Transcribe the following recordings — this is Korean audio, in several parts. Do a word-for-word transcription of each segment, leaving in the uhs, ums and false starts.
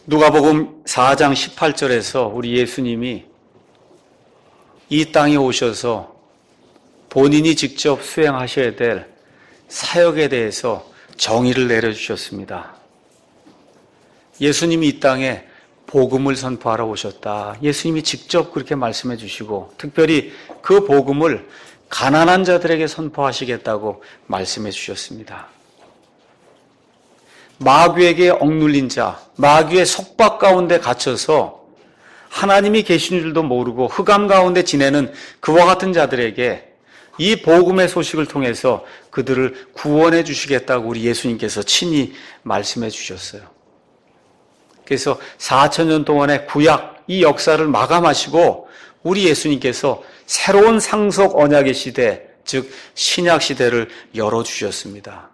누가복음 사 장 십팔 절에서 우리 예수님이 이 땅에 오셔서 본인이 직접 수행하셔야 될 사역에 대해서 정의를 내려주셨습니다. 예수님이 이 땅에 복음을 선포하러 오셨다. 예수님이 직접 그렇게 말씀해 주시고 특별히 그 복음을 가난한 자들에게 선포하시겠다고 말씀해 주셨습니다. 마귀에게 억눌린 자, 마귀의 속박 가운데 갇혀서 하나님이 계신 줄도 모르고 흑암 가운데 지내는 그와 같은 자들에게 이 복음의 소식을 통해서 그들을 구원해 주시겠다고 우리 예수님께서 친히 말씀해 주셨어요. 그래서 사천 년 동안의 구약 이 역사를 마감하시고 우리 예수님께서 새로운 상속 언약의 시대, 즉 신약 시대를 열어주셨습니다.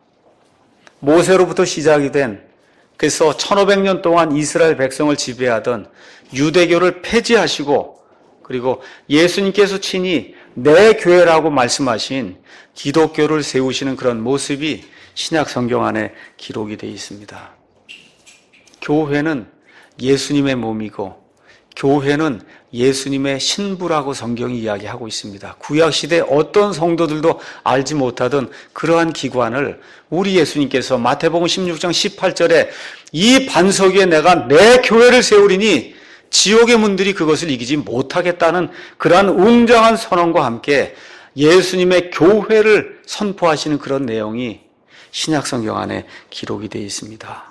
모세로부터 시작이 된, 그래서 천오백 년 동안 이스라엘 백성을 지배하던 유대교를 폐지하시고 그리고 예수님께서 친히 내 교회라고 말씀하신 기독교를 세우시는 그런 모습이 신약 성경 안에 기록이 되어 있습니다. 교회는 예수님의 몸이고 교회는 예수님의 신부라고 성경이 이야기하고 있습니다. 구약시대 어떤 성도들도 알지 못하던 그러한 기관을 우리 예수님께서 마태복음 십육 장 십팔 절에 이 반석 위에 내가 내 교회를 세우리니 지옥의 문들이 그것을 이기지 못하겠다는 그러한 웅장한 선언과 함께 예수님의 교회를 선포하시는 그런 내용이 신약 성경 안에 기록이 되어 있습니다.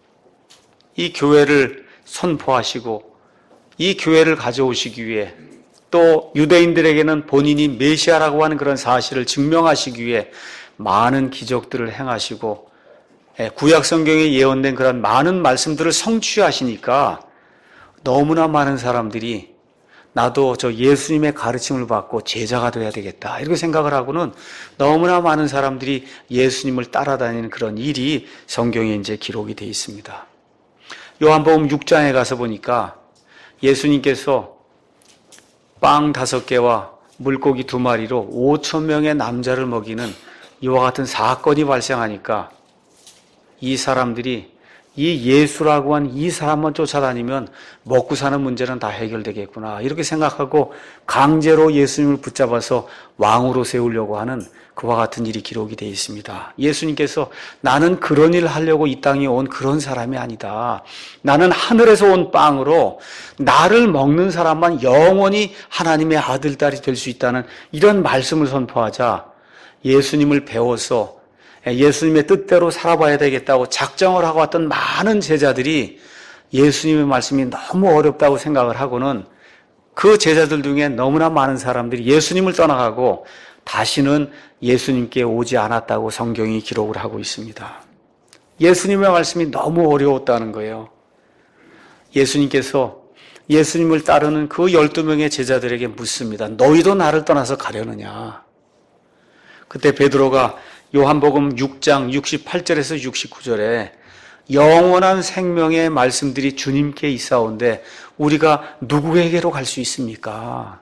이 교회를 선포하시고 이 교회를 가져오시기 위해 또 유대인들에게는 본인이 메시아라고 하는 그런 사실을 증명하시기 위해 많은 기적들을 행하시고 구약 성경에 예언된 그런 많은 말씀들을 성취하시니까 너무나 많은 사람들이 나도 저 예수님의 가르침을 받고 제자가 돼야 되겠다 이렇게 생각을 하고는 너무나 많은 사람들이 예수님을 따라다니는 그런 일이 성경에 이제 기록이 되어 있습니다. 요한복음 육 장에 가서 보니까 예수님께서 빵 다섯 개와 물고기 두 마리로 오천 명의 남자를 먹이는 이와 같은 사건이 발생하니까 이 사람들이 이 예수라고 한 이 사람만 쫓아다니면 먹고 사는 문제는 다 해결되겠구나 이렇게 생각하고 강제로 예수님을 붙잡아서 왕으로 세우려고 하는 그와 같은 일이 기록이 되어 있습니다. 예수님께서 나는 그런 일을 하려고 이 땅에 온 그런 사람이 아니다. 나는 하늘에서 온 빵으로 나를 먹는 사람만 영원히 하나님의 아들, 딸이 될 수 있다는 이런 말씀을 선포하자 예수님을 배워서 예수님의 뜻대로 살아봐야 되겠다고 작정을 하고 왔던 많은 제자들이 예수님의 말씀이 너무 어렵다고 생각을 하고는 그 제자들 중에 너무나 많은 사람들이 예수님을 떠나가고 다시는 예수님께 오지 않았다고 성경이 기록을 하고 있습니다. 예수님의 말씀이 너무 어려웠다는 거예요. 예수님께서 예수님을 따르는 그 열두 명의 제자들에게 묻습니다. 너희도 나를 떠나서 가려느냐? 그때 베드로가 요한복음 육 장 육십팔 절에서 육십구 절에 영원한 생명의 말씀들이 주님께 있사온데 우리가 누구에게로 갈 수 있습니까?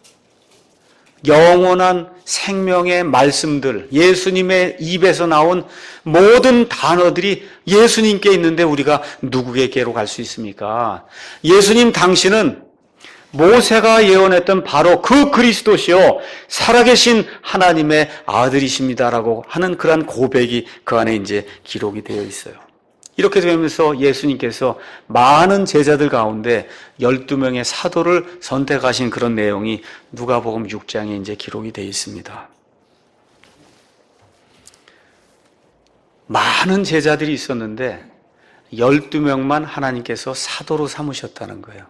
영원한 생명의 말씀들, 예수님의 입에서 나온 모든 단어들이 예수님께 있는데 우리가 누구에게로 갈 수 있습니까? 예수님 당신은 모세가 예언했던 바로 그 그리스도시요 살아계신 하나님의 아들이십니다라고 하는 그러한 고백이 그 안에 이제 기록이 되어 있어요. 이렇게 되면서 예수님께서 많은 제자들 가운데 열두 명의 사도를 선택하신 그런 내용이 누가복음 육 장에 이제 기록이 되어 있습니다. 많은 제자들이 있었는데 열두 명만 하나님께서 사도로 삼으셨다는 거예요.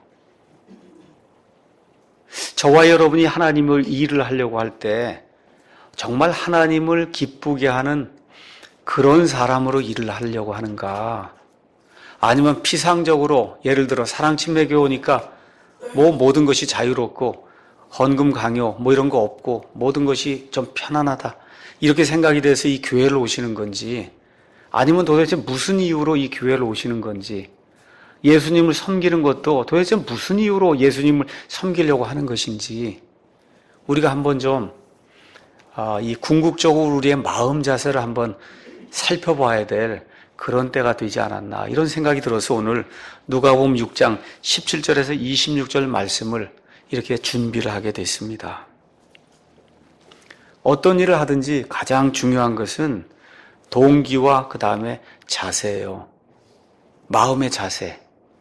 저와 여러분이 하나님을 일을 하려고 할 때 정말 하나님을 기쁘게 하는 그런 사람으로 일을 하려고 하는가? 아니면 피상적으로 예를 들어 사랑침례교회 오니까 뭐 모든 것이 자유롭고 헌금 강요 뭐 이런 거 없고 모든 것이 좀 편안하다 이렇게 생각이 돼서 이 교회를 오시는 건지 아니면 도대체 무슨 이유로 이 교회를 오시는 건지 예수님을 섬기는 것도 도대체 무슨 이유로 예수님을 섬기려고 하는 것인지 우리가 한번 좀 이 궁극적으로 우리의 마음 자세를 한번 살펴봐야 될 그런 때가 되지 않았나 이런 생각이 들어서 오늘 누가복음 육 장 십칠 절에서 이십육 절 말씀을 이렇게 준비를 하게 됐습니다. 어떤 일을 하든지 가장 중요한 것은 동기와 그 다음에 자세예요. 마음의 자세.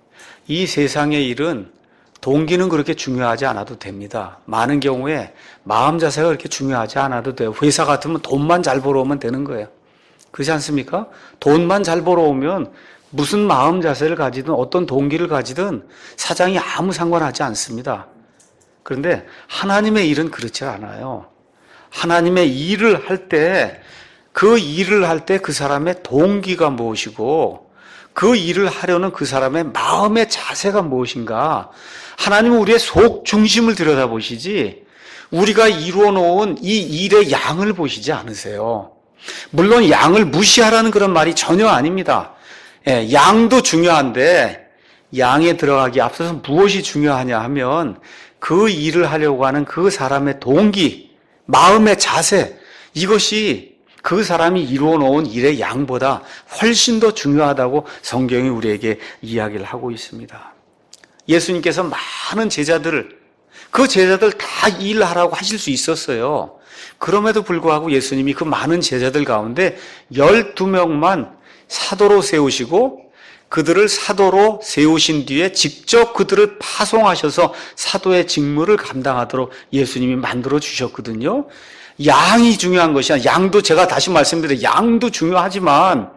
이 세상의 일은 동기는 그렇게 중요하지 않아도 됩니다. 많은 경우에 마음 자세가 그렇게 중요하지 않아도 돼요. 회사 같으면 돈만 잘 벌어오면 되는 거예요. 그렇지 않습니까? 돈만 잘 벌어오면 무슨 마음 자세를 가지든 어떤 동기를 가지든 사장이 아무 상관하지 않습니다. 그런데 하나님의 일은 그렇지 않아요. 하나님의 일을 할 때 그 일을 할 때 그 사람의 동기가 무엇이고 그 일을 하려는 그 사람의 마음의 자세가 무엇인가. 하나님은 우리의 속 중심을 들여다보시지 우리가 이루어 놓은 이 일의 양을 보시지 않으세요. 물론 양을 무시하라는 그런 말이 전혀 아닙니다. 예, 양도 중요한데 양에 들어가기 앞서서 무엇이 중요하냐 하면 그 일을 하려고 하는 그 사람의 동기, 마음의 자세, 이것이 그 사람이 이루어 놓은 일의 양보다 훨씬 더 중요하다고 성경이 우리에게 이야기를 하고 있습니다. 예수님께서 많은 제자들을, 그 제자들 다 일하라고 하실 수 있었어요. 그럼에도 불구하고 예수님이 그 많은 제자들 가운데 열두 명만 사도로 세우시고 그들을 사도로 세우신 뒤에 직접 그들을 파송하셔서 사도의 직무를 감당하도록 예수님이 만들어 주셨거든요. 양이 중요한 것이 아니라, 양도 제가 다시 말씀드려요. 양도 중요하지만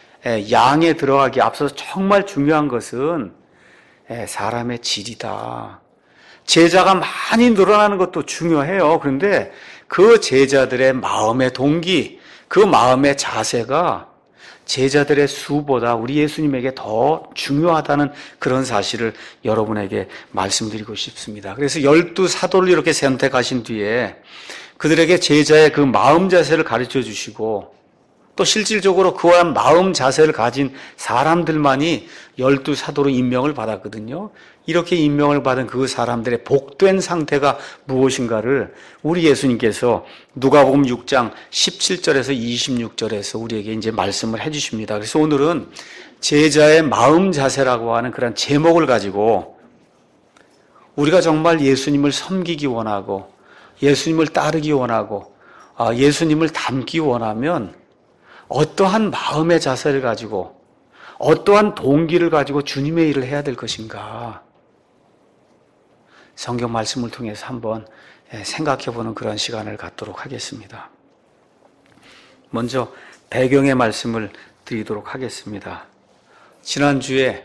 양에 들어가기 앞서서 정말 중요한 것은 사람의 질이다. 제자가 많이 늘어나는 것도 중요해요. 그런데 그 제자들의 마음의 동기, 그 마음의 자세가 제자들의 수보다 우리 예수님에게 더 중요하다는 그런 사실을 여러분에게 말씀드리고 싶습니다. 그래서 열두 사도를 이렇게 선택하신 뒤에 그들에게 제자의 그 마음 자세를 가르쳐 주시고 또 실질적으로 그와 마음 자세를 가진 사람들만이 열두 사도로 임명을 받았거든요. 이렇게 임명을 받은 그 사람들의 복된 상태가 무엇인가를 우리 예수님께서 누가복음 육 장 십칠 절에서 이십육 절에서 우리에게 이제 말씀을 해 주십니다. 그래서 오늘은 제자의 마음 자세라고 하는 그런 제목을 가지고 우리가 정말 예수님을 섬기기 원하고 예수님을 따르기 원하고 예수님을 닮기 원하면 어떠한 마음의 자세를 가지고 어떠한 동기를 가지고 주님의 일을 해야 될 것인가. 성경 말씀을 통해서 한번 생각해보는 그런 시간을 갖도록 하겠습니다. 먼저 배경의 말씀을 드리도록 하겠습니다. 지난주에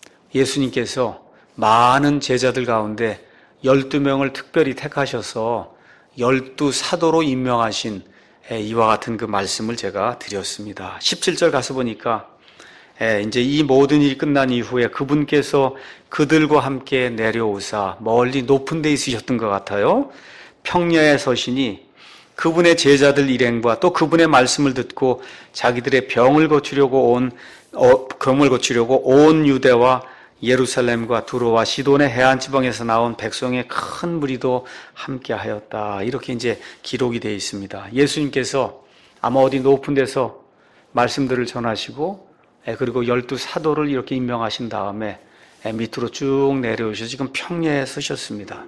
예수님께서 많은 제자들 가운데 열두 명을 특별히 택하셔서 열두 사도로 임명하신 이와 같은 그 말씀을 제가 드렸습니다. 십칠 절 가서 보니까 이제 이 모든 일이 끝난 이후에 그분께서 그들과 함께 내려오사 멀리 높은 데 있으셨던 것 같아요. 평야에 서시니 그분의 제자들 일행과 또 그분의 말씀을 듣고 자기들의 병을 고치려고 온 어, 병을 고치려고 온 유대와 예루살렘과 두로와 시돈의 해안 지방에서 나온 백성의 큰 무리도 함께 하였다. 이렇게 이제 기록이 되어 있습니다. 예수님께서 아마 어디 높은 데서 말씀들을 전하시고 그리고 열두 사도를 이렇게 임명하신 다음에 밑으로 쭉 내려오셔서 지금 평야에 서셨습니다.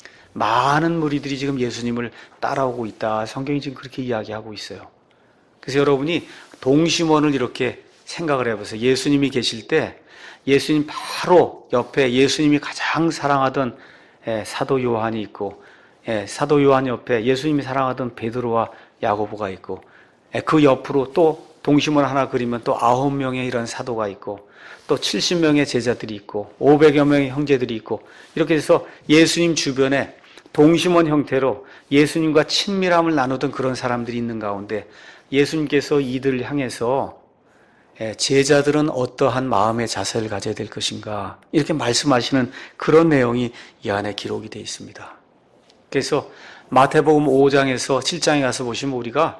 많은 무리들이 지금 예수님을 따라오고 있다. 성경이 지금 그렇게 이야기하고 있어요. 그래서 여러분이 동심원을 이렇게 생각을 해보세요. 예수님이 계실 때 예수님 바로 옆에 예수님이 가장 사랑하던 사도 요한이 있고 사도 요한 옆에 예수님이 사랑하던 베드로와 야고보가 있고 그 옆으로 또 동심원 하나 그리면 또 아홉 명의 이런 사도가 있고 또 칠십 명의 제자들이 있고 오백여 명의 형제들이 있고 이렇게 해서 예수님 주변에 동심원 형태로 예수님과 친밀함을 나누던 그런 사람들이 있는 가운데 예수님께서 이들을 향해서 제자들은 어떠한 마음의 자세를 가져야 될 것인가 이렇게 말씀하시는 그런 내용이 이 안에 기록이 되어 있습니다. 그래서 마태복음 오 장에서 칠 장에 가서 보시면 우리가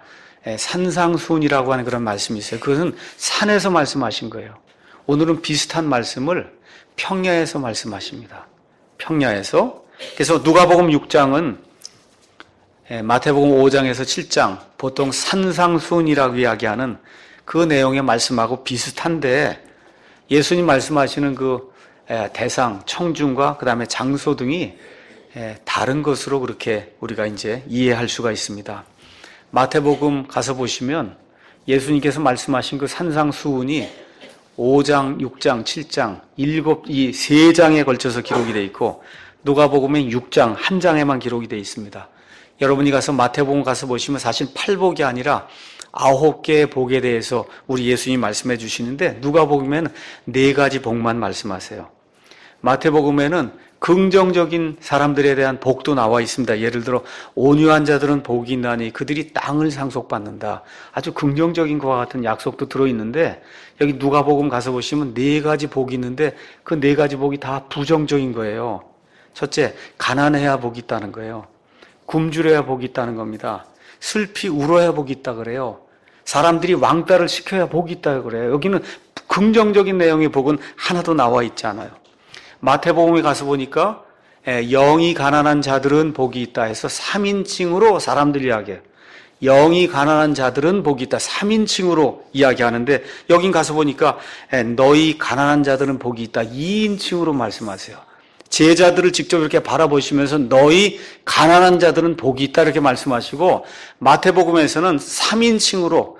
산상수훈이라고 하는 그런 말씀이 있어요. 그것은 산에서 말씀하신 거예요. 오늘은 비슷한 말씀을 평야에서 말씀하십니다. 평야에서. 그래서 누가복음 육 장은 마태복음 오 장에서 칠 장 보통 산상수훈이라고 이야기하는 그 내용의 말씀하고 비슷한데 예수님 말씀하시는 그 대상, 청중과 그 다음에 장소 등이 다른 것으로 그렇게 우리가 이제 이해할 수가 있습니다. 마태복음 가서 보시면 예수님께서 말씀하신 그 산상수훈이 오 장, 육 장, 칠 장, 일곱, 이 세 장에 걸쳐서 기록이 되어 있고 누가복음엔 육 장, 한 장에만 기록이 되어 있습니다. 여러분이 가서 마태복음 가서 보시면 사실 팔복이 아니라 아홉 개의 복에 대해서 우리 예수님이 말씀해 주시는데 누가복음에는 네 가지 복만 말씀하세요. 마태복음에는 긍정적인 사람들에 대한 복도 나와 있습니다. 예를 들어 온유한 자들은 복이 있나니 그들이 땅을 상속받는다. 아주 긍정적인 것과 같은 약속도 들어있는데 여기 누가복음 가서 보시면 네 가지 복이 있는데 그 네 가지 복이 다 부정적인 거예요. 첫째, 가난해야 복이 있다는 거예요. 굶주려야 복이 있다는 겁니다. 슬피 울어야 복이 있다 그래요. 사람들이 왕따를 시켜야 복이 있다 그래요. 여기는 긍정적인 내용의 복은 하나도 나와 있지 않아요. 마태복음에 가서 보니까 영이 가난한 자들은 복이 있다 해서 삼 인칭으로 사람들이 이야기해요. 영이 가난한 자들은 복이 있다. 삼 인칭으로 이야기하는데 여긴 가서 보니까 너희 가난한 자들은 복이 있다. 이 인칭으로 말씀하세요. 제자들을 직접 이렇게 바라보시면서 너희 가난한 자들은 복이 있다 이렇게 말씀하시고 마태복음에서는 삼 인칭으로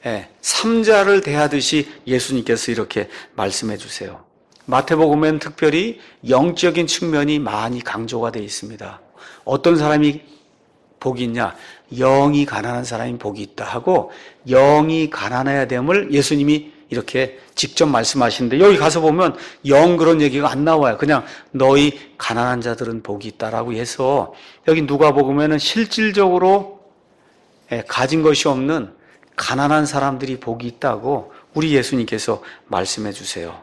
삼자를 대하듯이 예수님께서 이렇게 말씀해 주세요. 마태복음엔 특별히 영적인 측면이 많이 강조가 되어 있습니다. 어떤 사람이 복이 있냐? 영이 가난한 사람이 복이 있다 하고 영이 가난해야 됨을 예수님이 이렇게 직접 말씀하시는데 여기 가서 보면 영 그런 얘기가 안 나와요. 그냥 너희 가난한 자들은 복이 있다라고 해서 여기 누가복음에는 실질적으로 가진 것이 없는 가난한 사람들이 복이 있다고 우리 예수님께서 말씀해 주세요.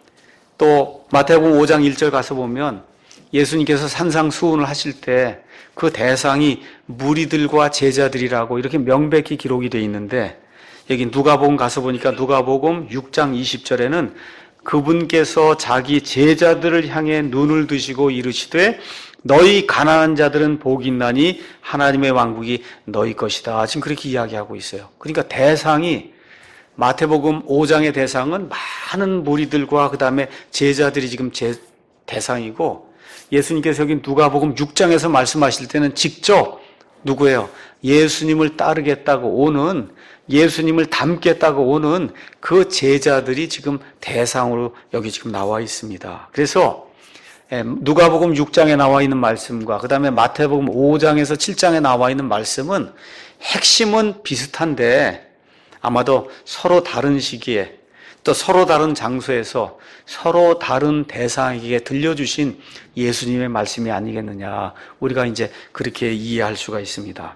또 마태복음 오 장 일 절 가서 보면 예수님께서 산상수훈을 하실 때 그 대상이 무리들과 제자들이라고 이렇게 명백히 기록이 되어 있는데 여기 누가복음 가서 보니까 누가복음 육 장 이십 절에는 그분께서 자기 제자들을 향해 눈을 드시고 이르시되 너희 가난한 자들은 복이 있나니 하나님의 왕국이 너희 것이다. 지금 그렇게 이야기하고 있어요. 그러니까 대상이 마태복음 오 장의 대상은 많은 무리들과 그 다음에 제자들이 지금 제 대상이고 예수님께서 여기 누가복음 육 장에서 말씀하실 때는 직접 누구예요? 예수님을 따르겠다고 오는 예수님을 닮겠다고 오는 그 제자들이 지금 대상으로 여기 지금 나와 있습니다. 그래서 누가복음 육 장에 나와 있는 말씀과 그 다음에 마태복음 오 장에서 칠 장에 나와 있는 말씀은 핵심은 비슷한데 아마도 서로 다른 시기에 또 서로 다른 장소에서 서로 다른 대상에게 들려주신 예수님의 말씀이 아니겠느냐. 우리가 이제 그렇게 이해할 수가 있습니다.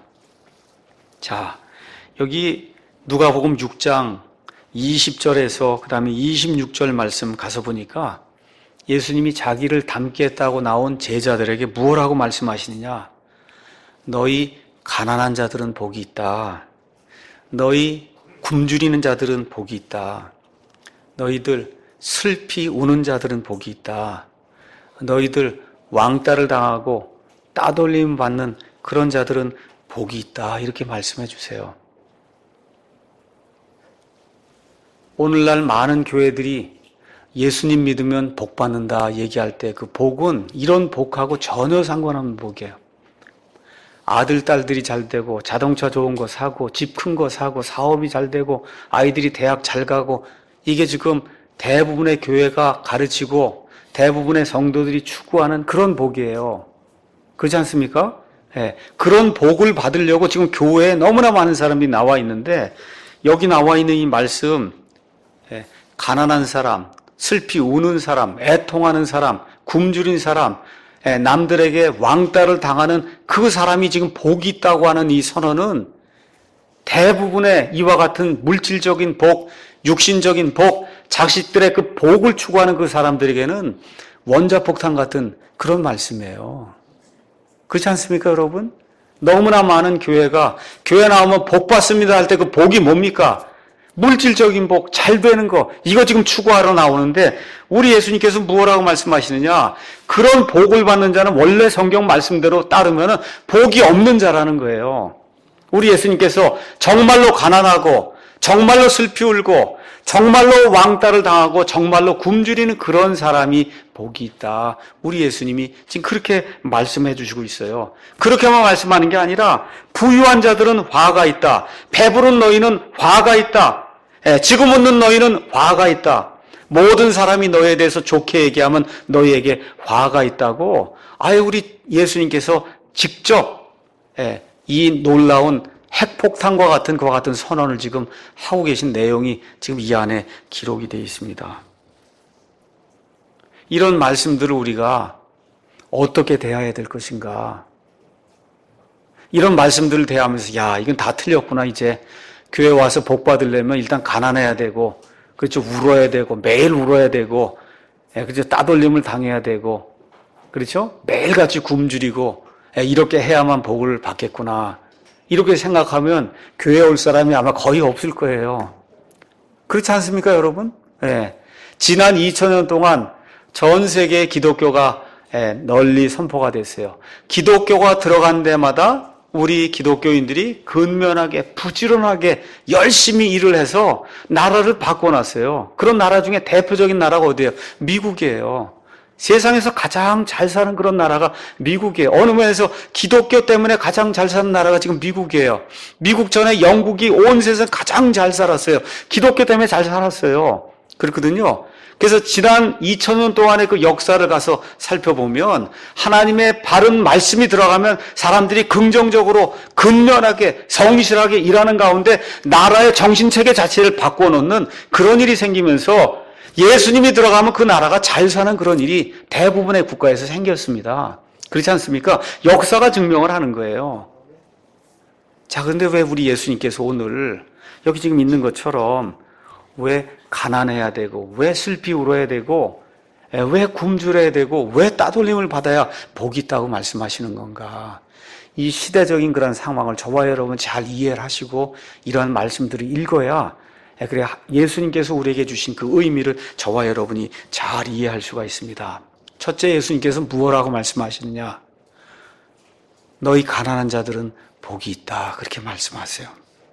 자, 여기 누가복음 육 장 이십 절에서 그 다음에 이십육 절 말씀 가서 보니까 예수님이 자기를 닮겠다고 나온 제자들에게 무엇라고 말씀하시느냐. 너희 가난한 자들은 복이 있다. 너희 굶주리는 자들은 복이 있다. 너희들 슬피 우는 자들은 복이 있다. 너희들 왕따를 당하고 따돌림 받는 그런 자들은 복이 있다. 이렇게 말씀해 주세요. 오늘날 많은 교회들이 예수님 믿으면 복 받는다 얘기할 때 그 복은 이런 복하고 전혀 상관없는 복이에요. 아들, 딸들이 잘 되고 자동차 좋은 거 사고 집 큰 거 사고 사업이 잘 되고 아이들이 대학 잘 가고 이게 지금 대부분의 교회가 가르치고 대부분의 성도들이 추구하는 그런 복이에요. 그렇지 않습니까? 네. 그런 복을 받으려고 지금 교회에 너무나 많은 사람이 나와 있는데 여기 나와 있는 이 말씀 네. 가난한 사람, 슬피 우는 사람, 애통하는 사람, 굶주린 사람 네. 남들에게 왕따를 당하는 그 사람이 지금 복이 있다고 하는 이 선언은 대부분의 이와 같은 물질적인 복, 육신적인 복, 자식들의 그 복을 추구하는 그 사람들에게는 원자폭탄 같은 그런 말씀이에요. 그렇지 않습니까, 여러분? 너무나 많은 교회가 교회 나오면 복 받습니다 할 때 그 복이 뭡니까? 물질적인 복, 잘 되는 거, 이거 지금 추구하러 나오는데 우리 예수님께서 무엇라고 말씀하시느냐? 그런 복을 받는 자는 원래 성경 말씀대로 따르면 복이 없는 자라는 거예요. 우리 예수님께서 정말로 가난하고 정말로 슬피 울고 정말로 왕따를 당하고 정말로 굶주리는 그런 사람이 복이 있다. 우리 예수님이 지금 그렇게 말씀해 주시고 있어요. 그렇게만 말씀하는 게 아니라 부유한 자들은 화가 있다. 배부른 너희는 화가 있다. 예, 지금 웃는 너희는 화가 있다. 모든 사람이 너희에 대해서 좋게 얘기하면 너희에게 화가 있다고 아예 우리 예수님께서 직접 예, 이 놀라운 핵폭탄과 같은 그와 같은 선언을 지금 하고 계신 내용이 지금 이 안에 기록이 되어 있습니다. 이런 말씀들을 우리가 어떻게 대해야 될 것인가? 이런 말씀들을 대하면서 야, 이건 다 틀렸구나. 이제 교회 와서 복 받으려면 일단 가난해야 되고, 그렇죠, 울어야 되고, 매일 울어야 되고, 예, 그렇죠, 따돌림을 당해야 되고, 그렇죠, 매일같이 굶주리고, 예, 이렇게 해야만 복을 받겠구나. 이렇게 생각하면 교회에 올 사람이 아마 거의 없을 거예요. 그렇지 않습니까, 여러분? 예. 지난 이천 년 동안 전 세계의 기독교가 예, 널리 선포가 됐어요. 기독교가 들어간 데마다 우리 기독교인들이 근면하게 부지런하게 열심히 일을 해서 나라를 바꿔놨어요. 그런 나라 중에 대표적인 나라가 어디예요? 미국이에요. 세상에서 가장 잘 사는 그런 나라가 미국이에요. 어느 면에서 기독교 때문에 가장 잘 사는 나라가 지금 미국이에요. 미국 전에 영국이 온 세상 가장 잘 살았어요. 기독교 때문에 잘 살았어요. 그렇거든요. 그래서 지난 이천 년 동안의 그 역사를 가서 살펴보면 하나님의 바른 말씀이 들어가면 사람들이 긍정적으로 근면하게 성실하게 일하는 가운데 나라의 정신체계 자체를 바꿔놓는 그런 일이 생기면서 예수님이 들어가면 그 나라가 잘 사는 그런 일이 대부분의 국가에서 생겼습니다. 그렇지 않습니까? 역사가 증명을 하는 거예요. 자, 그런데 왜 우리 예수님께서 오늘 여기 지금 있는 것처럼 왜 가난해야 되고, 왜 슬피 울어야 되고, 왜 굶주려야 되고, 왜 따돌림을 받아야 복이 있다고 말씀하시는 건가? 이 시대적인 그런 상황을 저와 여러분 잘 이해를 하시고 이런 말씀들을 읽어야 그래 예수님께서 우리에게 주신 그 의미를 저와 여러분이 잘 이해할 수가 있습니다. 첫째, 예수님께서 무엇라고 말씀하시느냐? 너희 가난한 자들은 복이 있다. 그렇게 말씀하세요.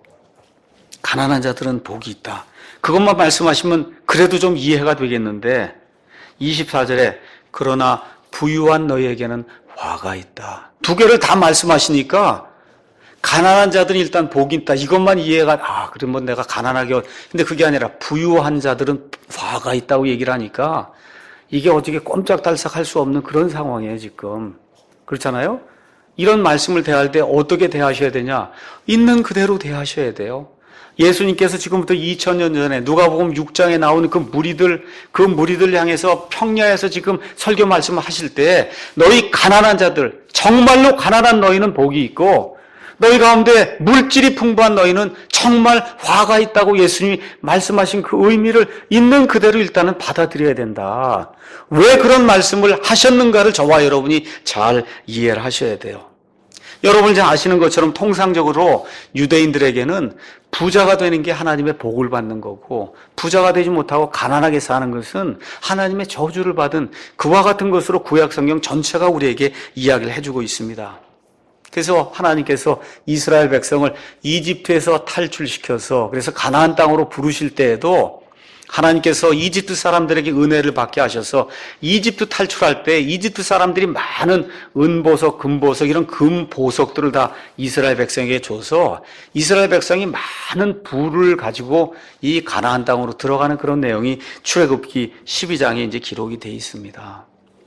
가난한 자들은 복이 있다. 그것만 말씀하시면 그래도 좀 이해가 되겠는데 이십사 절에 그러나 부유한 너희에게는 화가 있다. 두 개를 다 말씀하시니까 가난한 자들은 일단 복이 있다. 이것만 이해가, 아, 그러면 내가 가난하게. 근데 그게 아니라 부유한 자들은 화가 있다고 얘기를 하니까 이게 어떻게 꼼짝달싹 할 수 없는 그런 상황이에요, 지금. 그렇잖아요? 이런 말씀을 대할 때 어떻게 대하셔야 되냐? 있는 그대로 대하셔야 돼요. 예수님께서 지금부터 이천 년 전에 누가복음 육 장에 나오는 그 무리들, 그 무리들 향해서 평야에서 지금 설교 말씀을 하실 때 너희 가난한 자들, 정말로 가난한 너희는 복이 있고 너희 가운데 물질이 풍부한 너희는 정말 화가 있다고 예수님이 말씀하신 그 의미를 있는 그대로 일단은 받아들여야 된다. 왜 그런 말씀을 하셨는가를 저와 여러분이 잘 이해를 하셔야 돼요. 여러분이 아시는 것처럼 통상적으로 유대인들에게는 부자가 되는 게 하나님의 복을 받는 거고 부자가 되지 못하고 가난하게 사는 것은 하나님의 저주를 받은 그와 같은 것으로 구약성경 전체가 우리에게 이야기를 해주고 있습니다. 그래서 하나님께서 이스라엘 백성을 이집트에서 탈출시켜서 그래서 가나안 땅으로 부르실 때에도 하나님께서 이집트 사람들에게 은혜를 받게 하셔서 이집트 탈출할 때 이집트 사람들이 많은 은보석, 금보석 이런 금보석들을 다 이스라엘 백성에게 줘서 이스라엘 백성이 많은 부를 가지고 이 가나안 땅으로 들어가는 그런 내용이 출애굽기 십이 장에 이제 기록이 되어 있습니다.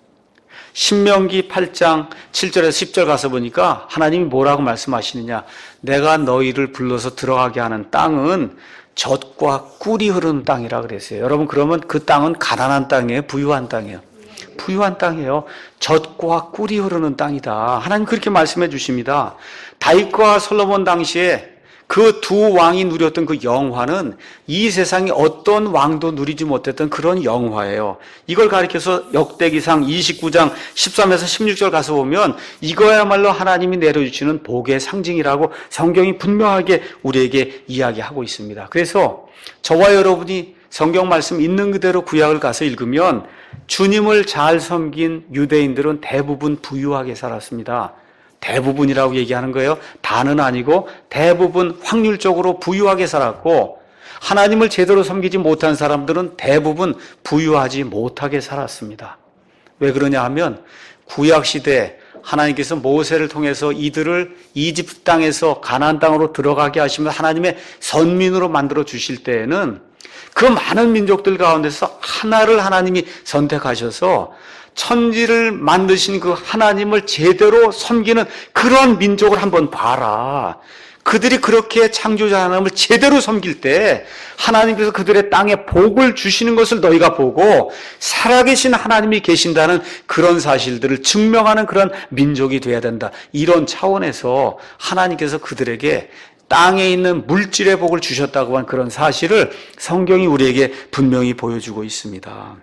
신명기 팔 장 칠 절에서 십 절 가서 보니까 하나님이 뭐라고 말씀하시느냐? 내가 너희를 불러서 들어가게 하는 땅은 젖과 꿀이 흐르는 땅이라 그랬어요. 여러분 그러면 그 땅은 가난한 땅이에요? 부유한 땅이에요? 부유한 땅이에요. 젖과 꿀이 흐르는 땅이다. 하나님 그렇게 말씀해 주십니다. 다윗과 솔로몬 당시에 그 두 왕이 누렸던 그 영화는 이 세상에 어떤 왕도 누리지 못했던 그런 영화예요. 이걸 가리켜서 역대기상 이십구 장 십삼에서 십육 절 가서 보면 이거야말로 하나님이 내려주시는 복의 상징이라고 성경이 분명하게 우리에게 이야기하고 있습니다. 그래서 저와 여러분이 성경 말씀 있는 그대로 구약을 가서 읽으면 주님을 잘 섬긴 유대인들은 대부분 부유하게 살았습니다. 대부분이라고 얘기하는 거예요. 다는 아니고 대부분 확률적으로 부유하게 살았고 하나님을 제대로 섬기지 못한 사람들은 대부분 부유하지 못하게 살았습니다. 왜 그러냐 하면 구약시대에 하나님께서 모세를 통해서 이들을 이집트 땅에서 가나안 땅으로 들어가게 하시면 하나님의 선민으로 만들어 주실 때에는 그 많은 민족들 가운데서 하나를 하나님이 선택하셔서 천지를 만드신 그 하나님을 제대로 섬기는 그러한 민족을 한번 봐라. 그들이 그렇게 창조자 하나님을 제대로 섬길 때 하나님께서 그들의 땅에 복을 주시는 것을 너희가 보고 살아계신 하나님이 계신다는 그런 사실들을 증명하는 그런 민족이 되어야 된다. 이런 차원에서 하나님께서 그들에게 땅에 있는 물질의 복을 주셨다고 한 그런 사실을 성경이 우리에게 분명히 보여주고 있습니다.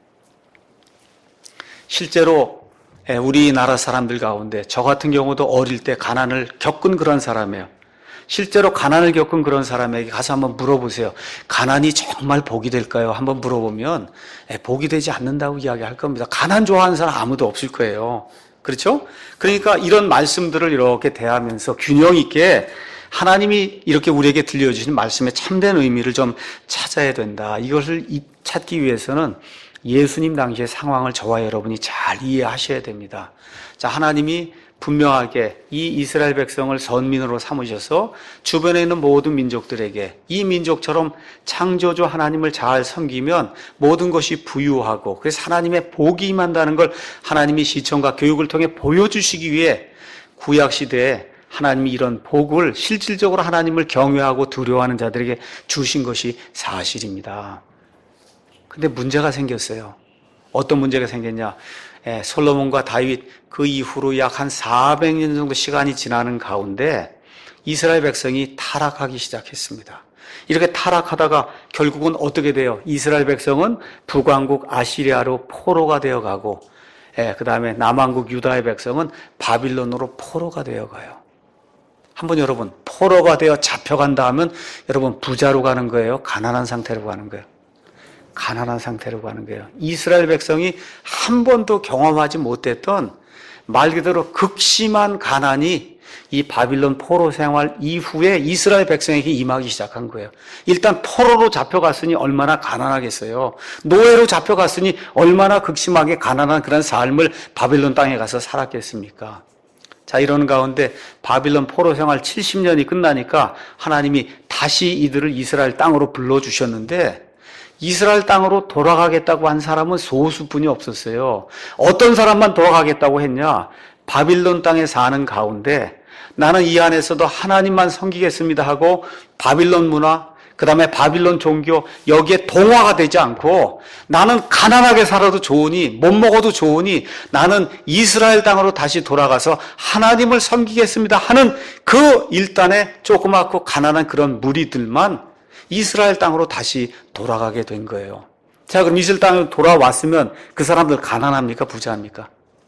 실제로 우리나라 사람들 가운데 저 같은 경우도 어릴 때 가난을 겪은 그런 사람이에요. 실제로 가난을 겪은 그런 사람에게 가서 한번 물어보세요. 가난이 정말 복이 될까요? 한번 물어보면 복이 되지 않는다고 이야기할 겁니다. 가난 좋아하는 사람 아무도 없을 거예요. 그렇죠? 그러니까 이런 말씀들을 이렇게 대하면서 균형 있게 하나님이 이렇게 우리에게 들려주시는 말씀의 참된 의미를 좀 찾아야 된다. 이것을 찾기 위해서는 예수님 당시의 상황을 저와 여러분이 잘 이해하셔야 됩니다. 자, 하나님이 분명하게 이 이스라엘 백성을 선민으로 삼으셔서 주변에 있는 모든 민족들에게 이 민족처럼 창조주 하나님을 잘 섬기면 모든 것이 부유하고 그래서 하나님의 복이 임한다는 걸 하나님이 시청과 교육을 통해 보여주시기 위해 구약시대에 하나님이 이런 복을 실질적으로 하나님을 경외하고 두려워하는 자들에게 주신 것이 사실입니다. 근데 문제가 생겼어요. 어떤 문제가 생겼냐? 예, 솔로몬과 다윗 그 이후로 약 한 사백 년 정도 시간이 지나는 가운데 이스라엘 백성이 타락하기 시작했습니다. 이렇게 타락하다가 결국은 어떻게 돼요? 이스라엘 백성은 북왕국 아시리아로 포로가 되어가고 예, 그 다음에 남왕국 유다의 백성은 바빌론으로 포로가 되어가요. 한번 여러분 포로가 되어 잡혀간다 하면 여러분 부자로 가는 거예요? 가난한 상태로 가는 거예요? 가난한 상태로 가는 거예요. 이스라엘 백성이 한 번도 경험하지 못했던 말 그대로 극심한 가난이 이 바빌론 포로 생활 이후에 이스라엘 백성에게 임하기 시작한 거예요. 일단 포로로 잡혀갔으니 얼마나 가난하겠어요. 노예로 잡혀갔으니 얼마나 극심하게 가난한 그런 삶을 바빌론 땅에 가서 살았겠습니까? 자, 이런 가운데 바빌론 포로 생활 칠십 년이 끝나니까 하나님이 다시 이들을 이스라엘 땅으로 불러주셨는데 이스라엘 땅으로 돌아가겠다고 한 사람은 소수뿐이 없었어요. 어떤 사람만 돌아가겠다고 했냐? 바빌론 땅에 사는 가운데 나는 이 안에서도 하나님만 섬기겠습니다 하고 바빌론 문화, 그 다음에 바빌론 종교 여기에 동화가 되지 않고 나는 가난하게 살아도 좋으니 못 먹어도 좋으니 나는 이스라엘 땅으로 다시 돌아가서 하나님을 섬기겠습니다 하는 그 일단의 조그맣고 가난한 그런 무리들만 이스라엘 땅으로 다시 돌아가게 된 거예요. 자, 그럼 이스라엘 땅으로 돌아왔으면 그 사람들 가난합니까? 부자합니까?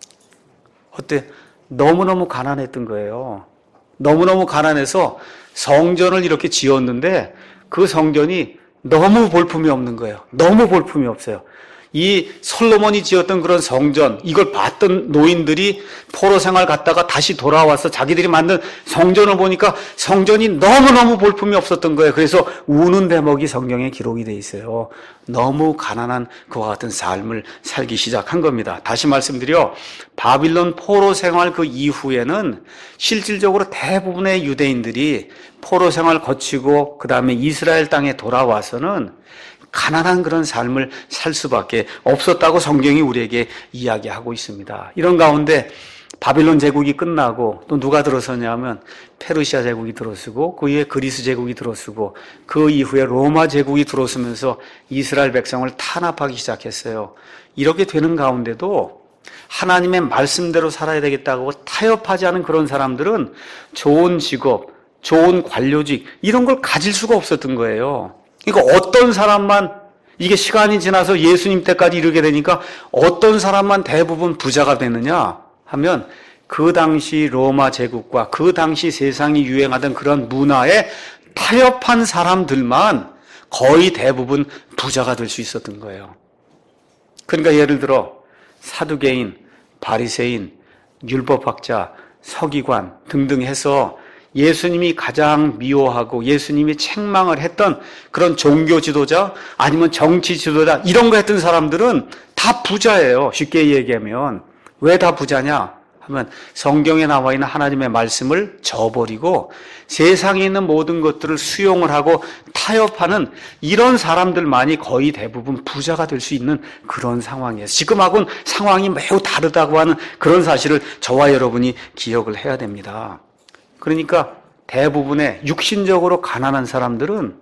어때? 너무너무 가난했던 거예요. 너무너무 가난해서 성전을 이렇게 지었는데 그 성전이 너무 볼품이 없는 거예요. 너무 볼품이 없어요. 이 솔로몬이 지었던 그런 성전, 이걸 봤던 노인들이 포로 생활 갔다가 다시 돌아와서 자기들이 만든 성전을 보니까 성전이 너무너무 볼품이 없었던 거예요. 그래서 우는 대목이 성경에 기록이 돼 있어요. 너무 가난한 그와 같은 삶을 살기 시작한 겁니다. 다시 말씀드려 바빌론 포로 생활 그 이후에는 실질적으로 대부분의 유대인들이 포로 생활 거치고 그 다음에 이스라엘 땅에 돌아와서는 가난한 그런 삶을 살 수밖에 없었다고 성경이 우리에게 이야기하고 있습니다. 이런 가운데 바빌론 제국이 끝나고 또 누가 들어서냐면 페르시아 제국이 들어서고 그 이후에 그리스 제국이 들어서고 그 이후에 로마 제국이 들어서면서 이스라엘 백성을 탄압하기 시작했어요. 이렇게 되는 가운데도 하나님의 말씀대로 살아야 되겠다고 타협하지 않은 그런 사람들은 좋은 직업, 좋은 관료직 이런 걸 가질 수가 없었던 거예요. 그러니까 어떤 사람만 이게 시간이 지나서 예수님 때까지 이르게 되니까 어떤 사람만 대부분 부자가 되느냐 하면 그 당시 로마 제국과 그 당시 세상이 유행하던 그런 문화에 타협한 사람들만 거의 대부분 부자가 될 수 있었던 거예요. 그러니까 예를 들어 사두개인, 바리새인, 율법학자, 서기관 등등 해서 예수님이 가장 미워하고 예수님이 책망을 했던 그런 종교 지도자 아니면 정치 지도자 이런 거 했던 사람들은 다 부자예요. 쉽게 얘기하면. 왜 다 부자냐 하면 성경에 나와 있는 하나님의 말씀을 저버리고 세상에 있는 모든 것들을 수용을 하고 타협하는 이런 사람들만이 거의 대부분 부자가 될 수 있는 그런 상황이에요. 지금하고는 상황이 매우 다르다고 하는 그런 사실을 저와 여러분이 기억을 해야 됩니다. 그러니까 대부분의 육신적으로 가난한 사람들은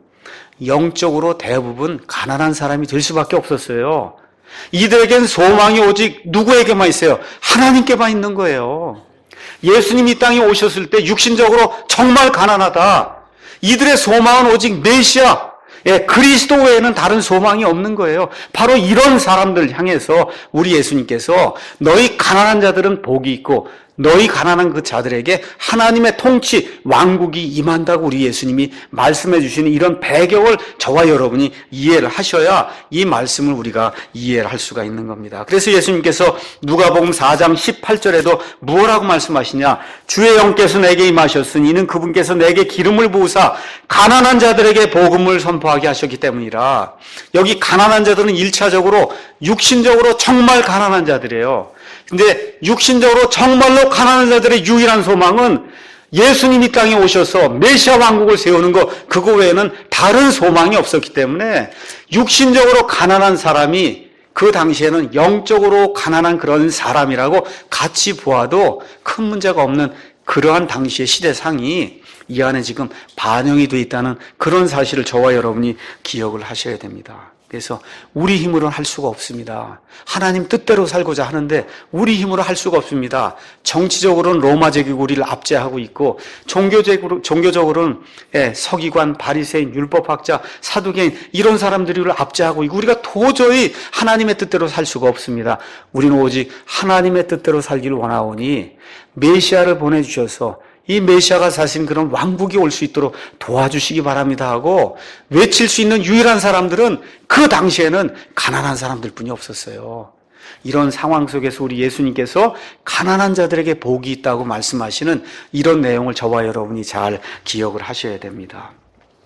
영적으로 대부분 가난한 사람이 될 수밖에 없었어요. 이들에겐 소망이 오직 누구에게만 있어요? 하나님께만 있는 거예요. 예수님이 이 땅에 오셨을 때 육신적으로 정말 가난하다. 이들의 소망은 오직 메시아, 예, 그리스도 외에는 다른 소망이 없는 거예요. 바로 이런 사람들 향해서 우리 예수님께서 너희 가난한 자들은 복이 있고 너희 가난한 그 자들에게 하나님의 통치, 왕국이 임한다고 우리 예수님이 말씀해 주시는 이런 배경을 저와 여러분이 이해를 하셔야 이 말씀을 우리가 이해를 할 수가 있는 겁니다. 그래서 예수님께서 누가복음 사 장 십팔 절에도 무엇라고 말씀하시냐? 주의 영께서 내게 임하셨으니 이는 그분께서 내게 기름을 부으사 가난한 자들에게 복음을 선포하게 하셨기 때문이라. 여기 가난한 자들은 일차적으로 육신적으로 정말 가난한 자들이에요. 근데 육신적으로 정말로 가난한 자들의 유일한 소망은 예수님이 땅에 오셔서 메시아 왕국을 세우는 것, 그거 외에는 다른 소망이 없었기 때문에 육신적으로 가난한 사람이 그 당시에는 영적으로 가난한 그런 사람이라고 같이 보아도 큰 문제가 없는 그러한 당시의 시대상이 이 안에 지금 반영이 되어 있다는 그런 사실을 저와 여러분이 기억을 하셔야 됩니다. 그래서 우리 힘으로는 할 수가 없습니다. 하나님 뜻대로 살고자 하는데 우리 힘으로 할 수가 없습니다. 정치적으로는 로마 제국이 우리를 압제하고 있고 종교적으로, 종교적으로는 예, 서기관, 바리새인, 율법학자, 사두개인 이런 사람들이 우리를 압제하고 있고 우리가 도저히 하나님의 뜻대로 살 수가 없습니다. 우리는 오직 하나님의 뜻대로 살기를 원하오니 메시아를 보내주셔서 이 메시아가 사신 그런 왕국이 올 수 있도록 도와주시기 바랍니다 하고 외칠 수 있는 유일한 사람들은 그 당시에는 가난한 사람들뿐이 없었어요. 이런 상황 속에서 우리 예수님께서 가난한 자들에게 복이 있다고 말씀하시는 이런 내용을 저와 여러분이 잘 기억을 하셔야 됩니다.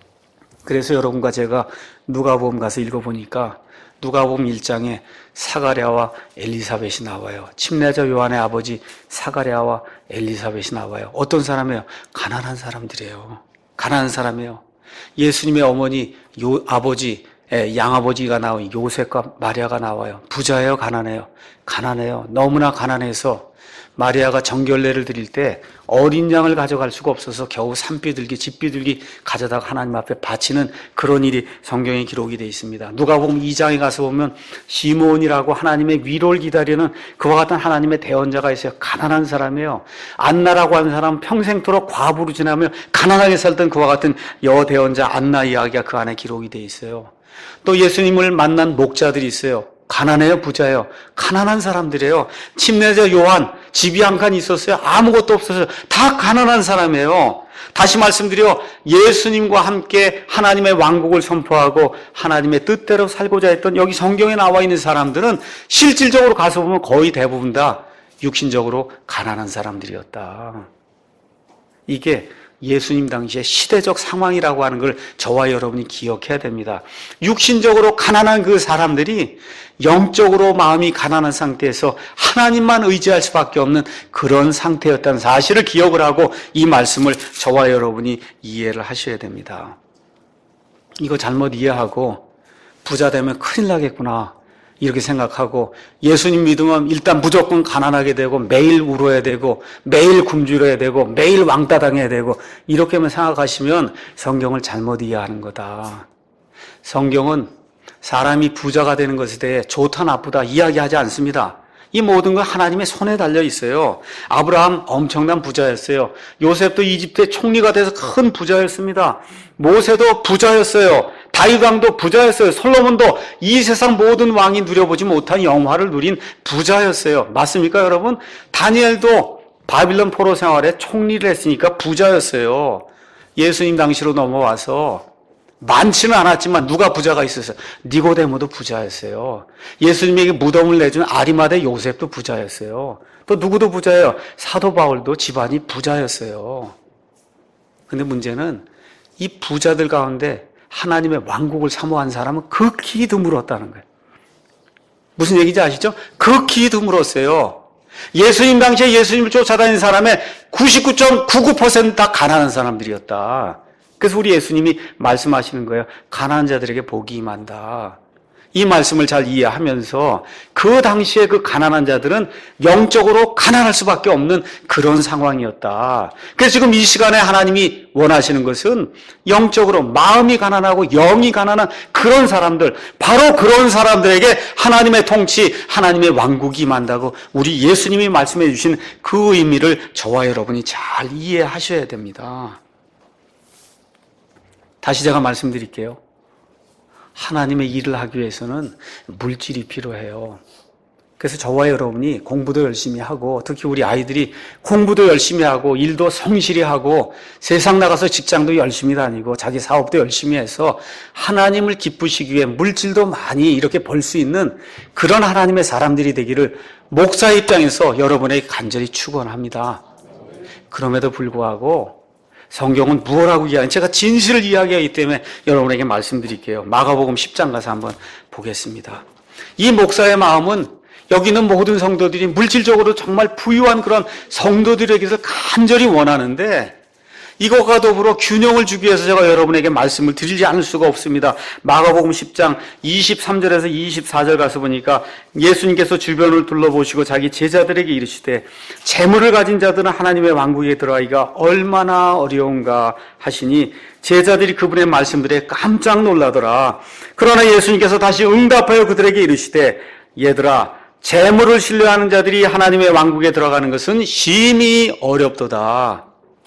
그래서 여러분과 제가 누가복음 가서 읽어보니까 누가복음 일 장에 사가랴와 엘리사벳이 나와요. 침례자 요한의 아버지 사가랴와 엘리사벳이 나와요. 어떤 사람이에요? 가난한 사람들이에요. 가난한 사람이에요. 예수님의 어머니 요 아버지 양아버지가 나온 요셉과 마리아가 나와요. 부자예요, 가난해요? 가난해요. 너무나 가난해서 마리아가 정결례를 드릴 때 어린 양을 가져갈 수가 없어서 겨우 산비둘기, 집비둘기 가져다가 하나님 앞에 바치는 그런 일이 성경에 기록이 되어 있습니다. 누가복음 이 장에 가서 보면 시몬이라고 하나님의 위로를 기다리는 그와 같은 하나님의 대언자가 있어요. 가난한 사람이에요. 안나라고 하는 사람은 평생토록 과부로 지나며 가난하게 살던 그와 같은 여대언자 안나 이야기가 그 안에 기록이 되어 있어요. 또 예수님을 만난 목자들이 있어요. 가난해요, 부자예요? 가난한 사람들이에요. 침례자 요한, 집이 한 칸 있었어요. 아무것도 없었어요. 다 가난한 사람이에요. 다시 말씀드려 예수님과 함께 하나님의 왕국을 선포하고 하나님의 뜻대로 살고자 했던 여기 성경에 나와 있는 사람들은 실질적으로 가서 보면 거의 대부분 다 육신적으로 가난한 사람들이었다. 이게 예수님 당시의 시대적 상황이라고 하는 걸 저와 여러분이 기억해야 됩니다. 육신적으로 가난한 그 사람들이 영적으로 마음이 가난한 상태에서 하나님만 의지할 수밖에 없는 그런 상태였다는 사실을 기억을 하고 이 말씀을 저와 여러분이 이해를 하셔야 됩니다. 이거 잘못 이해하고 부자 되면 큰일 나겠구나 이렇게 생각하고 예수님 믿으면 일단 무조건 가난하게 되고 매일 울어야 되고 매일 굶주려야 되고 매일 왕따 당해야 되고 이렇게만 생각하시면 성경을 잘못 이해하는 거다. 성경은 사람이 부자가 되는 것에 대해 좋다 나쁘다 이야기하지 않습니다. 이 모든 건 하나님의 손에 달려 있어요. 아브라함 엄청난 부자였어요. 요셉도 이집트의 총리가 돼서 큰 부자였습니다. 모세도 부자였어요. 다윗 왕도 부자였어요. 솔로몬도 이 세상 모든 왕이 누려보지 못한 영화를 누린 부자였어요. 맞습니까, 여러분? 다니엘도 바빌론 포로 생활에 총리를 했으니까 부자였어요. 예수님 당시로 넘어와서 많지는 않았지만 누가 부자가 있었어요? 니고데모도 부자였어요. 예수님에게 무덤을 내준 아리마대 요셉도 부자였어요. 또 누구도 부자예요? 사도 바울도 집안이 부자였어요. 근데 문제는 이 부자들 가운데 하나님의 왕국을 사모한 사람은 극히 드물었다는 거예요. 무슨 얘기인지 아시죠? 극히 드물었어요. 예수님 당시에 예수님을 쫓아다니는 사람의 구십구 점 구구 퍼센트 다 가난한 사람들이었다. 그래서 우리 예수님이 말씀하시는 거예요. 가난한 자들에게 복이 임한다. 이 말씀을 잘 이해하면서 그 당시에 그 가난한 자들은 영적으로 가난할 수밖에 없는 그런 상황이었다. 그래서 지금 이 시간에 하나님이 원하시는 것은 영적으로 마음이 가난하고 영이 가난한 그런 사람들, 바로 그런 사람들에게 하나님의 통치, 하나님의 왕국이 임한다고 우리 예수님이 말씀해 주신 그 의미를 저와 여러분이 잘 이해하셔야 됩니다. 다시 제가 말씀드릴게요. 하나님의 일을 하기 위해서는 물질이 필요해요. 그래서 저와 여러분이 공부도 열심히 하고, 특히 우리 아이들이 공부도 열심히 하고 일도 성실히 하고 세상 나가서 직장도 열심히 다니고 자기 사업도 열심히 해서 하나님을 기쁘시기 위해 물질도 많이 이렇게 벌 수 있는 그런 하나님의 사람들이 되기를 목사 입장에서 여러분에게 간절히 축원합니다. 그럼에도 불구하고 성경은 무엇라고 이야기하는지 제가 진실을 이야기하기 때문에 여러분에게 말씀드릴게요. 마가복음 십 장 가서 한번 보겠습니다. 이 목사의 마음은 여기 있는 모든 성도들이 물질적으로 정말 부유한 그런 성도들에게서 간절히 원하는데, 이것과 더불어 균형을 주기 위해서 제가 여러분에게 말씀을 드리지 않을 수가 없습니다. 마가복음 십 장 이십삼 절에서 이십사 절 가서 보니까 예수님께서 주변을 둘러보시고 자기 제자들에게 이르시되 재물을 가진 자들은 하나님의 왕국에 들어가기가 얼마나 어려운가 하시니 제자들이 그분의 말씀들에 깜짝 놀라더라. 그러나 예수님께서 다시 응답하여 그들에게 이르시되 얘들아, 재물을 신뢰하는 자들이 하나님의 왕국에 들어가는 것은 심히 어렵도다.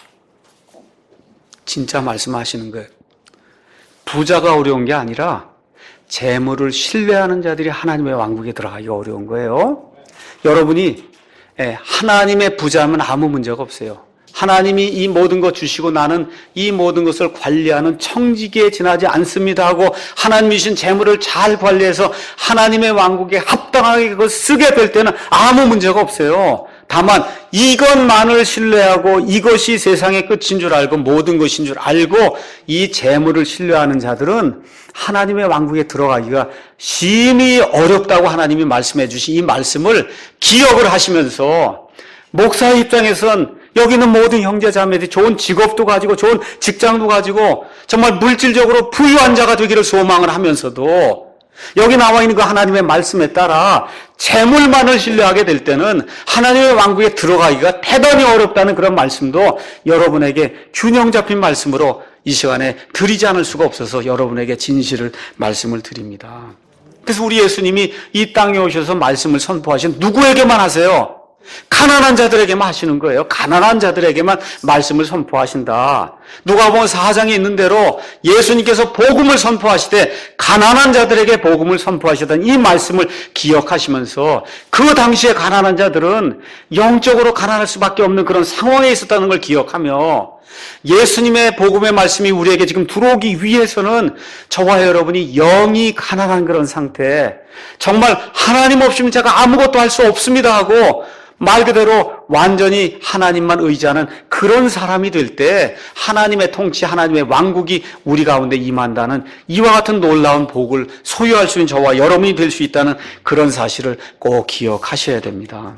진짜 말씀하시는 거예요. 부자가 어려운 게 아니라 재물을 신뢰하는 자들이 하나님의 왕국에 들어가기가 어려운 거예요. 여러분이 하나님의 부자면 아무 문제가 없어요. 하나님이 이 모든 것 주시고 나는 이 모든 것을 관리하는 청지기에 지나지 않습니다 하고 하나님이 주신 재물을 잘 관리해서 하나님의 왕국에 합당하게 그걸 쓰게 될 때는 아무 문제가 없어요. 다만 이것만을 신뢰하고 이것이 세상의 끝인 줄 알고 모든 것인 줄 알고 이 재물을 신뢰하는 자들은 하나님의 왕국에 들어가기가 심히 어렵다고 하나님이 말씀해 주신 이 말씀을 기억을 하시면서, 목사의 입장에선 여기 있는 모든 형제 자매들이 좋은 직업도 가지고 좋은 직장도 가지고 정말 물질적으로 부유한 자가 되기를 소망을 하면서도 여기 나와 있는 그 하나님의 말씀에 따라 재물만을 신뢰하게 될 때는 하나님의 왕국에 들어가기가 대단히 어렵다는 그런 말씀도 여러분에게 균형 잡힌 말씀으로 이 시간에 드리지 않을 수가 없어서 여러분에게 진실을 말씀을 드립니다. 그래서 우리 예수님이 이 땅에 오셔서 말씀을 선포하신 누구에게만 하세요? 가난한 자들에게만 하시는 거예요. 가난한 자들에게만 말씀을 선포하신다. 누가복음 사 장에 있는 대로 예수님께서 복음을 선포하시되 가난한 자들에게 복음을 선포하시던 이 말씀을 기억하시면서 그 당시에 가난한 자들은 영적으로 가난할 수밖에 없는 그런 상황에 있었다는 걸 기억하며, 예수님의 복음의 말씀이 우리에게 지금 들어오기 위해서는 저와 여러분이 영이 가난한 그런 상태, 정말 하나님 없이는 제가 아무것도 할 수 없습니다 하고 말 그대로 완전히 하나님만 의지하는 그런 사람이 될 때 하나님의 통치, 하나님의 왕국이 우리 가운데 임한다는 이와 같은 놀라운 복을 소유할 수 있는 저와 여러분이 될 수 있다는 그런 사실을 꼭 기억하셔야 됩니다.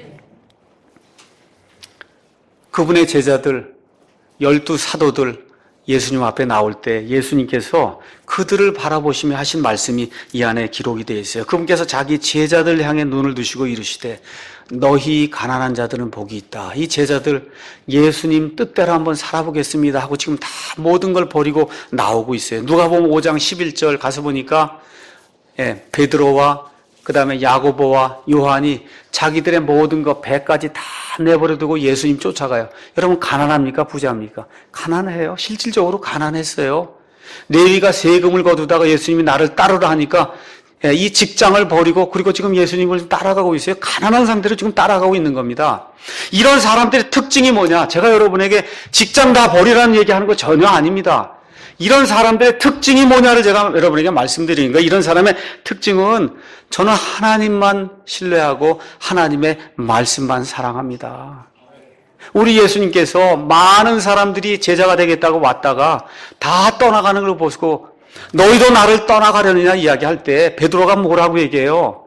그분의 제자들, 열두 사도들 예수님 앞에 나올 때 예수님께서 그들을 바라보시며 하신 말씀이 이 안에 기록이 되어 있어요. 그분께서 자기 제자들 향해 눈을 두시고 이르시되 너희 가난한 자들은 복이 있다. 이 제자들 예수님 뜻대로 한번 살아보겠습니다 하고 지금 다 모든 걸 버리고 나오고 있어요. 누가복음 오 장 십일 절 가서 보니까 예, 베드로와 그 다음에 야고보와 요한이 자기들의 모든 것 배까지 다 내버려두고 예수님 쫓아가요. 여러분 가난합니까? 부자입니까? 가난해요. 실질적으로 가난했어요. 레위가 세금을 거두다가 예수님이 나를 따르라 하니까 이 직장을 버리고 그리고 지금 예수님을 따라가고 있어요. 가난한 상태로 지금 따라가고 있는 겁니다. 이런 사람들의 특징이 뭐냐? 제가 여러분에게 직장 다 버리라는 얘기하는 거 전혀 아닙니다. 이런 사람들의 특징이 뭐냐를 제가 여러분에게 말씀드리는 거예요. 이런 사람의 특징은 저는 하나님만 신뢰하고 하나님의 말씀만 사랑합니다. 우리 예수님께서 많은 사람들이 제자가 되겠다고 왔다가 다 떠나가는 걸 보시고 너희도 나를 떠나가려느냐 이야기할 때 베드로가 뭐라고 얘기해요?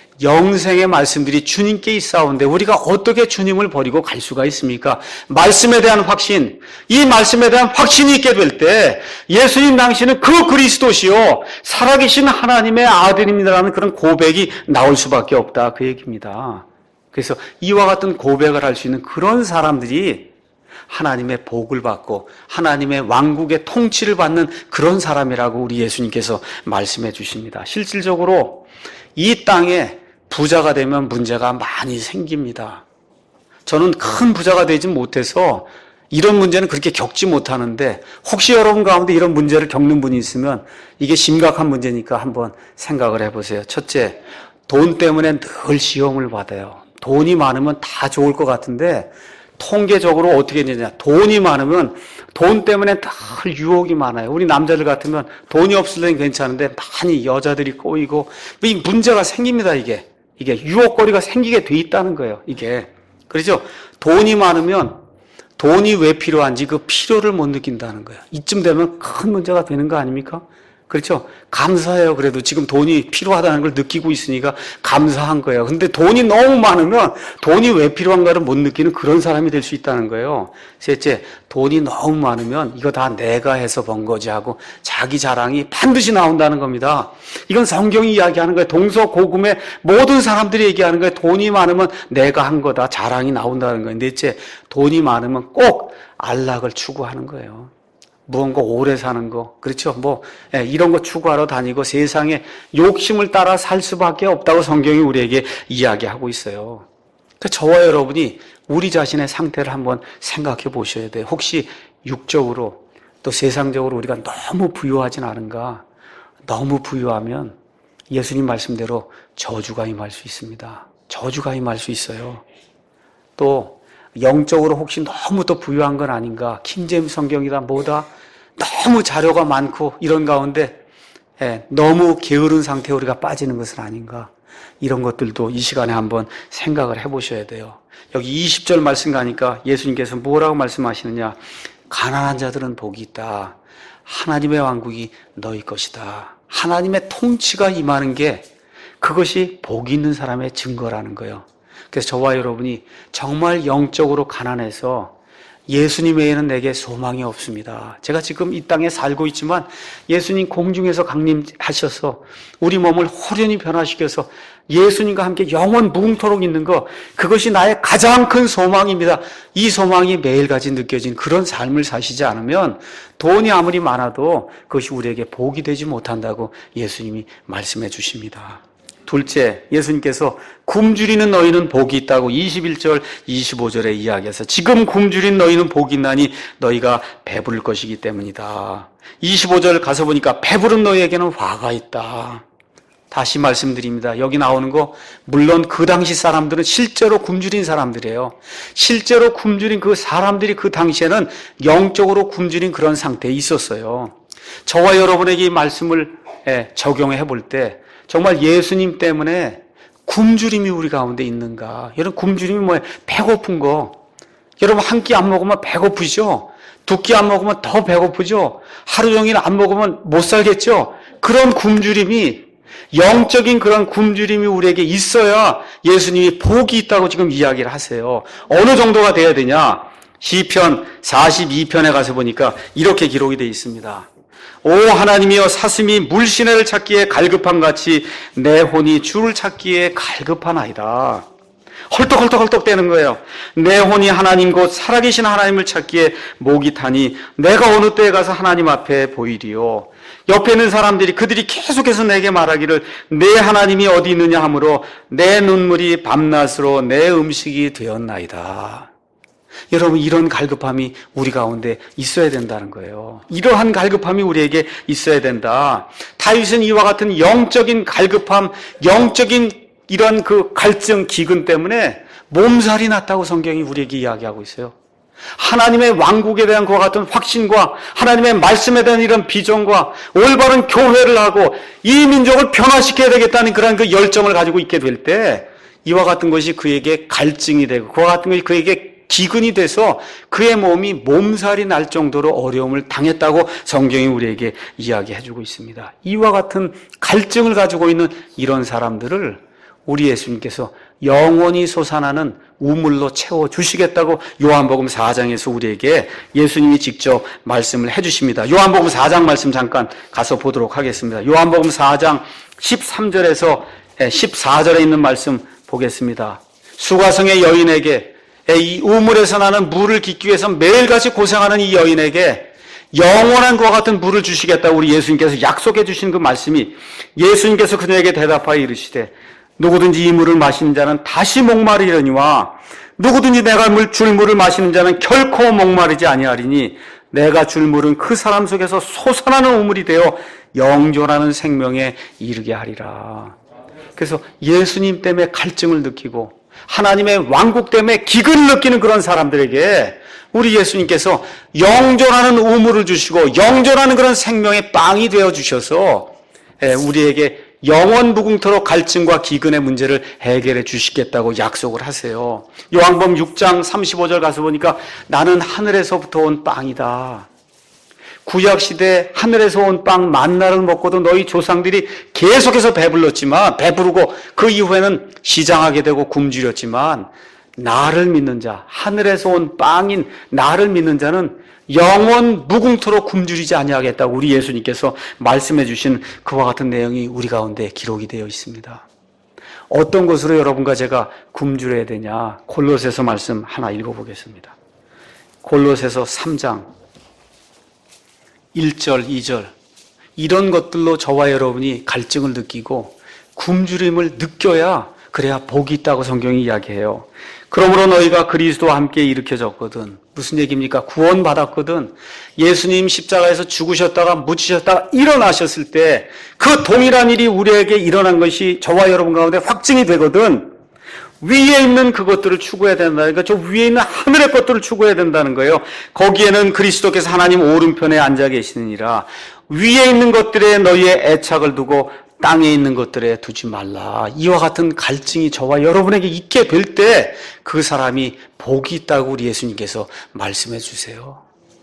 영생의 말씀들이 주님께 있사온데 우리가 어떻게 주님을 버리고 갈 수가 있습니까? 말씀에 대한 확신, 이 말씀에 대한 확신이 있게 될 때 예수님 당신은 그 그리스도시요 살아계신 하나님의 아들입니다라는 그런 고백이 나올 수밖에 없다 그 얘기입니다. 그래서 이와 같은 고백을 할 수 있는 그런 사람들이 하나님의 복을 받고 하나님의 왕국의 통치를 받는 그런 사람이라고 우리 예수님께서 말씀해 주십니다. 실질적으로 이 땅에 부자가 되면 문제가 많이 생깁니다. 저는 큰 부자가 되지 못해서 이런 문제는 그렇게 겪지 못하는데 혹시 여러분 가운데 이런 문제를 겪는 분이 있으면 이게 심각한 문제니까 한번 생각을 해보세요. 첫째, 돈 때문에 늘 시험을 받아요. 돈이 많으면 다 좋을 것 같은데 통계적으로 어떻게 되냐. 돈이 많으면 돈 때문에 다 유혹이 많아요. 우리 남자들 같으면 돈이 없을 때는 괜찮은데 많이 여자들이 꼬이고 이 문제가 생깁니다. 이게 이게 유혹거리가 생기게 돼 있다는 거예요. 이게 그렇죠. 돈이 많으면 돈이 왜 필요한지 그 필요를 못 느낀다는 거예요. 이쯤 되면 큰 문제가 되는 거 아닙니까? 그렇죠? 감사해요. 그래도 지금 돈이 필요하다는 걸 느끼고 있으니까 감사한 거예요. 근데 돈이 너무 많으면 돈이 왜 필요한가를 못 느끼는 그런 사람이 될 수 있다는 거예요. 셋째, 돈이 너무 많으면 이거 다 내가 해서 번 거지 하고 자기 자랑이 반드시 나온다는 겁니다. 이건 성경이 이야기하는 거예요. 동서고금의 모든 사람들이 얘기하는 거예요. 돈이 많으면 내가 한 거다. 자랑이 나온다는 거예요. 넷째, 돈이 많으면 꼭 안락을 추구하는 거예요. 무언가 오래 사는 거, 그렇죠? 뭐, 예, 이런 거 추구하러 다니고 세상에 욕심을 따라 살 수밖에 없다고 성경이 우리에게 이야기하고 있어요. 그러니까 저와 여러분이 우리 자신의 상태를 한번 생각해 보셔야 돼요. 혹시 육적으로 또 세상적으로 우리가 너무 부유하진 않은가? 너무 부유하면 예수님 말씀대로 저주가 임할 수 있습니다. 저주가 임할 수 있어요. 또 영적으로 혹시 너무 또 부유한 건 아닌가? 킹제임스 성경이다 뭐다? 너무 자료가 많고 이런 가운데 예, 너무 게으른 상태에 우리가 빠지는 것은 아닌가? 이런 것들도 이 시간에 한번 생각을 해보셔야 돼요. 여기 이십 절 말씀 가니까 예수님께서 뭐라고 말씀하시느냐? 가난한 자들은 복이 있다. 하나님의 왕국이 너희 것이다. 하나님의 통치가 임하는 게 그것이 복이 있는 사람의 증거라는 거예요. 그래서 저와 여러분이 정말 영적으로 가난해서 예수님 외에는 내게 소망이 없습니다. 제가 지금 이 땅에 살고 있지만 예수님 공중에서 강림하셔서 우리 몸을 호련히 변화시켜서 예수님과 함께 영원 무궁토록 있는 것, 그것이 나의 가장 큰 소망입니다. 이 소망이 매일같이 느껴진 그런 삶을 사시지 않으면 돈이 아무리 많아도 그것이 우리에게 복이 되지 못한다고 예수님이 말씀해 주십니다. 둘째, 예수님께서 굶주리는 너희는 복이 있다고 이십일 절, 이십오 절에 이야기해서 지금 굶주린 너희는 복이 있나니 너희가 배부를 것이기 때문이다. 이십오 절 가서 보니까 배부른 너희에게는 화가 있다. 다시 말씀드립니다. 여기 나오는 거 물론 그 당시 사람들은 실제로 굶주린 사람들이에요. 실제로 굶주린 그 사람들이 그 당시에는 영적으로 굶주린 그런 상태에 있었어요. 저와 여러분에게 이 말씀을 적용해 볼 때 정말 예수님 때문에 굶주림이 우리 가운데 있는가? 여러분 굶주림이 뭐예요? 배고픈 거. 여러분 한 끼 안 먹으면 배고프죠? 두 끼 안 먹으면 더 배고프죠? 하루 종일 안 먹으면 못 살겠죠? 그런 굶주림이 영적인 그런 굶주림이 우리에게 있어야 예수님이 복이 있다고 지금 이야기를 하세요. 어느 정도가 돼야 되냐? 시편 사십이 편에 가서 보니까 이렇게 기록이 되어 있습니다. 오 하나님이여 사슴이 물시내를 찾기에 갈급함같이 내 혼이 주를 찾기에 갈급하나이다. 헐떡헐떡헐떡 대는 거예요. 내 혼이 하나님 곧 살아계신 하나님을 찾기에 목이 타니 내가 어느 때에 가서 하나님 앞에 보이리요. 옆에 있는 사람들이 그들이 계속해서 내게 말하기를 내 하나님이 어디 있느냐 하므로 내 눈물이 밤낮으로 내 음식이 되었나이다. 여러분 이런 갈급함이 우리 가운데 있어야 된다는 거예요. 이러한 갈급함이 우리에게 있어야 된다. 다윗은 이와 같은 영적인 갈급함, 영적인 이런 그 갈증, 기근 때문에 몸살이 났다고 성경이 우리에게 이야기하고 있어요. 하나님의 왕국에 대한 그와 같은 확신과 하나님의 말씀에 대한 이런 비전과 올바른 교회를 하고 이 민족을 변화시켜야 되겠다는 그런 그 열정을 가지고 있게 될 때 이와 같은 것이 그에게 갈증이 되고 그와 같은 것이 그에게 기근이 돼서 그의 몸이 몸살이 날 정도로 어려움을 당했다고 성경이 우리에게 이야기해주고 있습니다. 이와 같은 갈증을 가지고 있는 이런 사람들을 우리 예수님께서 영원히 솟아나는 우물로 채워주시겠다고 요한복음 사 장에서 우리에게 예수님이 직접 말씀을 해주십니다. 요한복음 사 장 말씀 잠깐 가서 보도록 하겠습니다. 요한복음 사 장 십삼 절에서 십사 절에 있는 말씀 보겠습니다. 수가성의 여인에게, 이 우물에서 나는 물을 깃기 위해서 매일같이 고생하는 이 여인에게 영원한 것과 같은 물을 주시겠다고 우리 예수님께서 약속해 주신 그 말씀이, 예수님께서 그녀에게 대답하여 이르시되 누구든지 이 물을 마시는 자는 다시 목마르리니와 누구든지 내가 물, 줄 물을 마시는 자는 결코 목마르지 아니하리니 내가 줄 물은 그 사람 속에서 솟아나는 우물이 되어 영존하는 생명에 이르게 하리라. 그래서 예수님 때문에 갈증을 느끼고 하나님의 왕국 때문에 기근을 느끼는 그런 사람들에게 우리 예수님께서 영존하는 우물을 주시고 영존하는 그런 생명의 빵이 되어 주셔서 우리에게 영원 무궁토록 갈증과 기근의 문제를 해결해 주시겠다고 약속을 하세요. 요한복음 육 장 삼십오 절 가서 보니까 나는 하늘에서부터 온 빵이다. 구약시대 하늘에서 온 빵 만나를 먹고도 너희 조상들이 계속해서 배불렀지만, 배부르고 그 이후에는 시장하게 되고 굶주렸지만, 나를 믿는 자, 하늘에서 온 빵인 나를 믿는 자는 영원 무궁토록 굶주리지 아니하겠다고 우리 예수님께서 말씀해 주신 그와 같은 내용이 우리 가운데 기록이 되어 있습니다. 어떤 것으로 여러분과 제가 굶주려야 되냐? 골로새서 말씀 하나 읽어보겠습니다. 골로새서 삼 장 일 절, 이 절, 이런 것들로 저와 여러분이 갈증을 느끼고 굶주림을 느껴야 그래야 복이 있다고 성경이 이야기해요. 그러므로 너희가 그리스도와 함께 일으켜졌거든. 무슨 얘기입니까? 구원받았거든. 예수님 십자가에서 죽으셨다가 묻히셨다가 일어나셨을 때 그 동일한 일이 우리에게 일어난 것이 저와 여러분 가운데 확증이 되거든. 위에 있는 그것들을 추구해야 된다는 거예요. 저 위에 있는 하늘의 것들을 추구해야 된다는 거예요. 거기에는 그리스도께서 하나님 오른편에 앉아 계시느니라. 위에 있는 것들에 너희의 애착을 두고 땅에 있는 것들에 두지 말라. 이와 같은 갈증이 저와 여러분에게 있게 될 때 그 사람이 복이 있다고 우리 예수님께서 말씀해 주세요.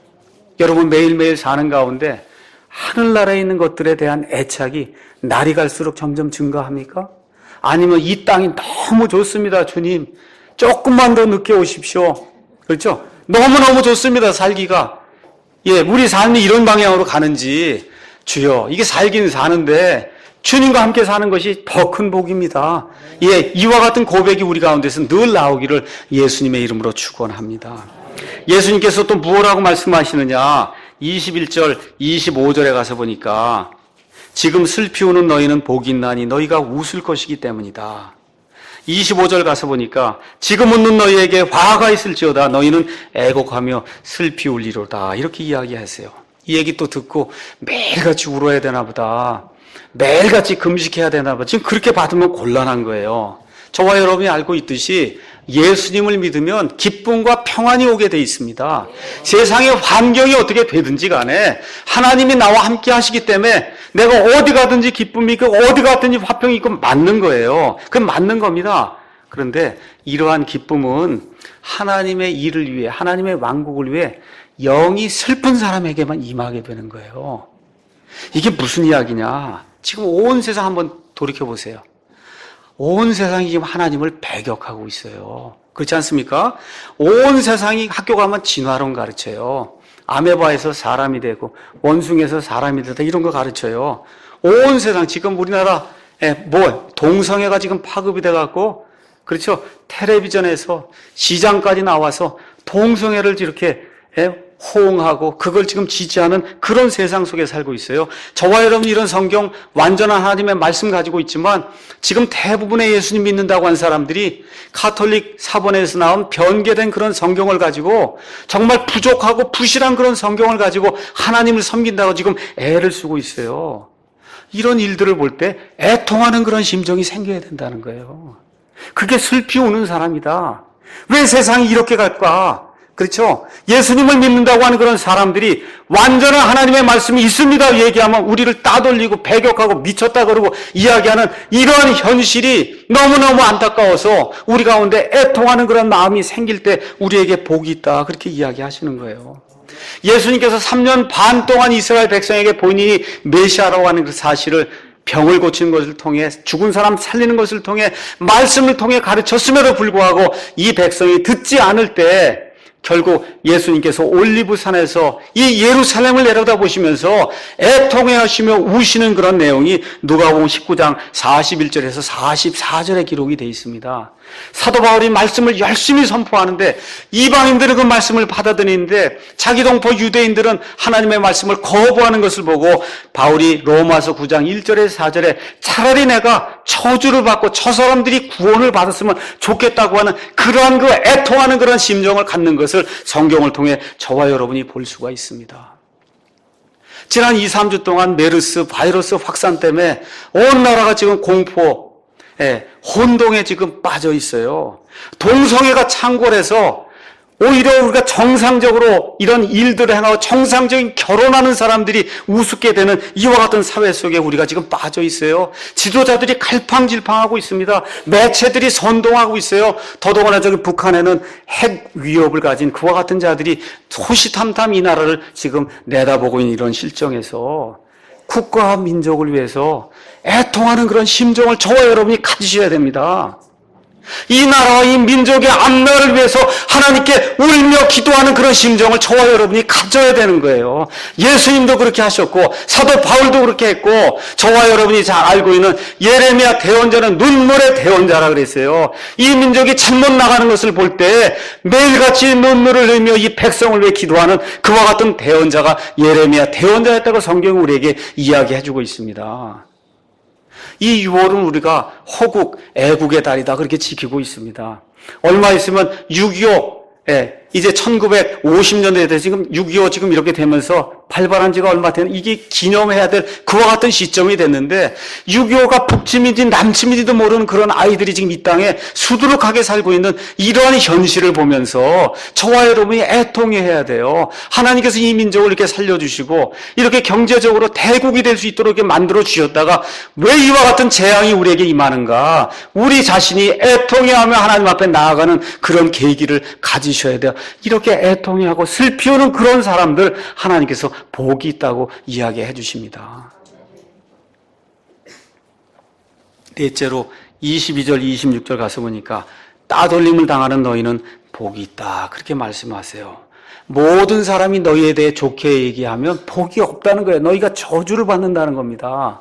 여러분 매일매일 사는 가운데 하늘나라에 있는 것들에 대한 애착이 날이 갈수록 점점 증가합니까? 아니면 이 땅이 너무 좋습니다, 주님. 조금만 더 늦게 오십시오. 그렇죠? 너무너무 좋습니다, 살기가. 예, 우리 삶이 이런 방향으로 가는지, 주여, 이게 살기는 사는데 주님과 함께 사는 것이 더 큰 복입니다. 예, 이와 같은 고백이 우리 가운데서 늘 나오기를 예수님의 이름으로 축원합니다. 예수님께서 또 무엇라고 말씀하시느냐? 이십일 절, 이십오 절에 가서 보니까 지금 슬피 우는 너희는 복이 있나니 너희가 웃을 것이기 때문이다. 이십오 절 가서 보니까 지금 웃는 너희에게 화가 있을지어다 너희는 애곡하며 슬피 울리로다. 이렇게 이야기하세요. 이 얘기 또 듣고 매일같이 울어야 되나 보다. 매일같이 금식해야 되나 보다. 지금 그렇게 받으면 곤란한 거예요. 저와 여러분이 알고 있듯이 예수님을 믿으면 기쁨과 평안이 오게 돼 있습니다. 세상의 환경이 어떻게 되든지 간에 하나님이 나와 함께 하시기 때문에 내가 어디 가든지 기쁨이 있고 어디 가든지 화평이 있고 맞는 거예요. 그건 맞는 겁니다. 그런데 이러한 기쁨은 하나님의 일을 위해, 하나님의 왕국을 위해 영이 슬픈 사람에게만 임하게 되는 거예요. 이게 무슨 이야기냐? 지금 온 세상 한번 돌이켜보세요. 온 세상이 지금 하나님을 배격하고 있어요. 그렇지 않습니까? 온 세상이 학교 가면 진화론 가르쳐요. 아메바에서 사람이 되고 원숭이에서 사람이 되다 이런 거 가르쳐요. 온 세상 지금 우리나라에 뭐 동성애가 지금 파급이 돼갖고 그렇죠. 텔레비전에서 시장까지 나와서 동성애를 이렇게 호응하고 그걸 지금 지지하는 그런 세상 속에 살고 있어요. 저와 여러분 이런 성경 완전한 하나님의 말씀 가지고 있지만 지금 대부분의 예수님 믿는다고 한 사람들이 가톨릭 사본에서 나온 변개된 그런 성경을 가지고 정말 부족하고 부실한 그런 성경을 가지고 하나님을 섬긴다고 지금 애를 쓰고 있어요. 이런 일들을 볼 때 애통하는 그런 심정이 생겨야 된다는 거예요. 그게 슬피 우는 사람이다. 왜 세상이 이렇게 갈까? 그렇죠? 예수님을 믿는다고 하는 그런 사람들이 완전한 하나님의 말씀이 있습니다 얘기하면 우리를 따돌리고 배격하고 미쳤다 그러고 이야기하는 이러한 현실이 너무너무 안타까워서 우리 가운데 애통하는 그런 마음이 생길 때 우리에게 복이 있다 그렇게 이야기하시는 거예요. 예수님께서 삼 년 반 동안 이스라엘 백성에게 본인이 메시아라고 하는 그 사실을 병을 고치는 것을 통해 죽은 사람 살리는 것을 통해 말씀을 통해 가르쳤음에도 불구하고 이 백성이 듣지 않을 때 결국 예수님께서 올리브산에서 이 예루살렘을 내려다보시면서 애통해하시며 우시는 그런 내용이 누가복음 십구 장 사십일 절에서 사십사 절에 기록이 되어 있습니다. 사도 바울이 말씀을 열심히 선포하는데 이방인들은 그 말씀을 받아들이는데 자기 동포 유대인들은 하나님의 말씀을 거부하는 것을 보고 바울이 로마서 구 장 일 절에서 사 절에 차라리 내가 저주를 받고 저 사람들이 구원을 받았으면 좋겠다고 하는 그러한 그 애통하는 그런 심정을 갖는 것을 성경을 통해 저와 여러분이 볼 수가 있습니다. 지난 이, 삼 주 동안 메르스 바이러스 확산 때문에 온 나라가 지금 공포, 예, 혼동에 지금 빠져 있어요. 동성애가 창궐해서 오히려 우리가 정상적으로 이런 일들을 행하고 정상적인 결혼하는 사람들이 우습게 되는 이와 같은 사회 속에 우리가 지금 빠져 있어요. 지도자들이 갈팡질팡하고 있습니다. 매체들이 선동하고 있어요. 더더구나 저기 북한에는 핵 위협을 가진 그와 같은 자들이 호시탐탐 이 나라를 지금 내다보고 있는 이런 실정에서 국가와 민족을 위해서 애통하는 그런 심정을 저와 여러분이 가지셔야 됩니다. 이 나라와 이 민족의 앞날을 위해서 하나님께 울며 기도하는 그런 심정을 저와 여러분이 가져야 되는 거예요. 예수님도 그렇게 하셨고 사도 바울도 그렇게 했고 저와 여러분이 잘 알고 있는 예레미야 대언자는 눈물의 대언자라 그랬어요. 이 민족이 잘못 나가는 것을 볼 때 매일같이 눈물을 흘리며 이 백성을 위해 기도하는 그와 같은 대언자가 예레미야 대언자였다고 성경이 우리에게 이야기해주고 있습니다. 이 유월은 우리가 허국, 애국의 달이다 그렇게 지키고 있습니다. 얼마 있으면 육이오, 예, 이제 천구백오십 년대에 대해서 지금 육이오 지금 이렇게 되면서 발발한 지가 얼마 되는 이게 기념해야 될 그와 같은 시점이 됐는데 육이오가 북침인지 남침인지도 모르는 그런 아이들이 지금 이 땅에 수두룩하게 살고 있는 이러한 현실을 보면서 저와 여러분이 애통해야 돼요. 하나님께서 이 민족을 이렇게 살려주시고 이렇게 경제적으로 대국이 될 수 있도록 이렇게 만들어 주셨다가 왜 이와 같은 재앙이 우리에게 임하는가? 우리 자신이 애통해하며 하나님 앞에 나아가는 그런 계기를 가지셔야 돼요. 이렇게 애통해하고 슬피우는 그런 사람들 하나님께서 복이 있다고 이야기해 주십니다. 넷째로 이십이 절 이십육 절 가서 보니까 따돌림을 당하는 너희는 복이 있다 그렇게 말씀하세요. 모든 사람이 너희에 대해 좋게 얘기하면 복이 없다는 거예요. 너희가 저주를 받는다는 겁니다.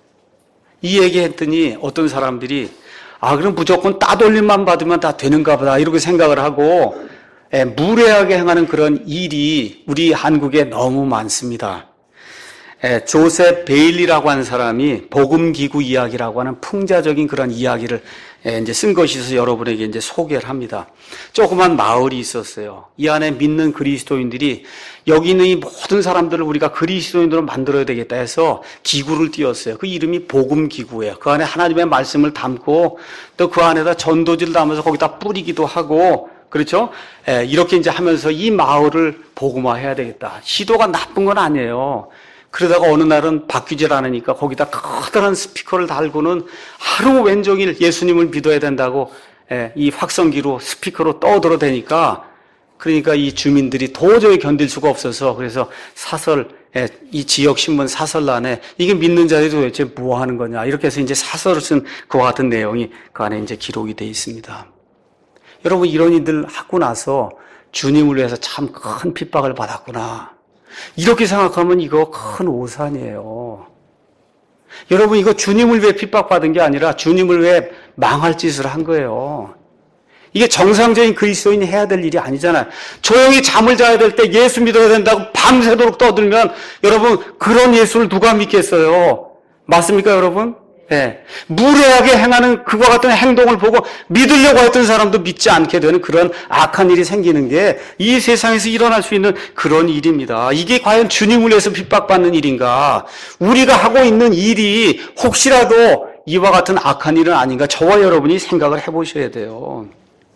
이 얘기했더니 어떤 사람들이 아 그럼 무조건 따돌림만 받으면 다 되는가 보다 이렇게 생각을 하고 예, 무례하게 행하는 그런 일이 우리 한국에 너무 많습니다. 예, 조셉 베일리라고 하는 사람이 복음기구 이야기라고 하는 풍자적인 그런 이야기를 예, 이제 쓴 것이 있어서 여러분에게 이제 소개를 합니다. 조그만 마을이 있었어요. 이 안에 믿는 그리스도인들이 여기 있는 이 모든 사람들을 우리가 그리스도인으로 만들어야 되겠다 해서 기구를 띄웠어요. 그 이름이 복음기구예요. 그 안에 하나님의 말씀을 담고 또 그 안에다 전도지를 담아서 거기다 뿌리기도 하고 그렇죠? 예, 이렇게 이제 하면서 이 마을을 복음화해야 되겠다. 시도가 나쁜 건 아니에요. 그러다가 어느 날은 바뀌질 않으니까 거기다 커다란 스피커를 달고는 하루 왼종일 예수님을 믿어야 된다고 예, 이 확성기로 스피커로 떠들어대니까 그러니까 이 주민들이 도저히 견딜 수가 없어서 그래서 사설 예, 이 지역 신문 사설란에 이게 믿는 자들이 도대체 뭐 하는 거냐 이렇게 해서 이제 사설을 쓴 그와 같은 내용이 그 안에 이제 기록이 되어 있습니다. 여러분 이런 일들 하고 나서 주님을 위해서 참 큰 핍박을 받았구나. 이렇게 생각하면 이거 큰 오산이에요. 여러분 이거 주님을 위해 핍박받은 게 아니라 주님을 위해 망할 짓을 한 거예요. 이게 정상적인 그리스도인이 해야 될 일이 아니잖아요. 조용히 잠을 자야 될 때 예수 믿어야 된다고 밤새도록 떠들면 여러분 그런 예수를 누가 믿겠어요? 맞습니까 여러분? 네. 무례하게 행하는 그와 같은 행동을 보고 믿으려고 했던 사람도 믿지 않게 되는 그런 악한 일이 생기는 게 이 세상에서 일어날 수 있는 그런 일입니다. 이게 과연 주님을 위해서 핍박받는 일인가? 우리가 하고 있는 일이 혹시라도 이와 같은 악한 일은 아닌가? 저와 여러분이 생각을 해보셔야 돼요.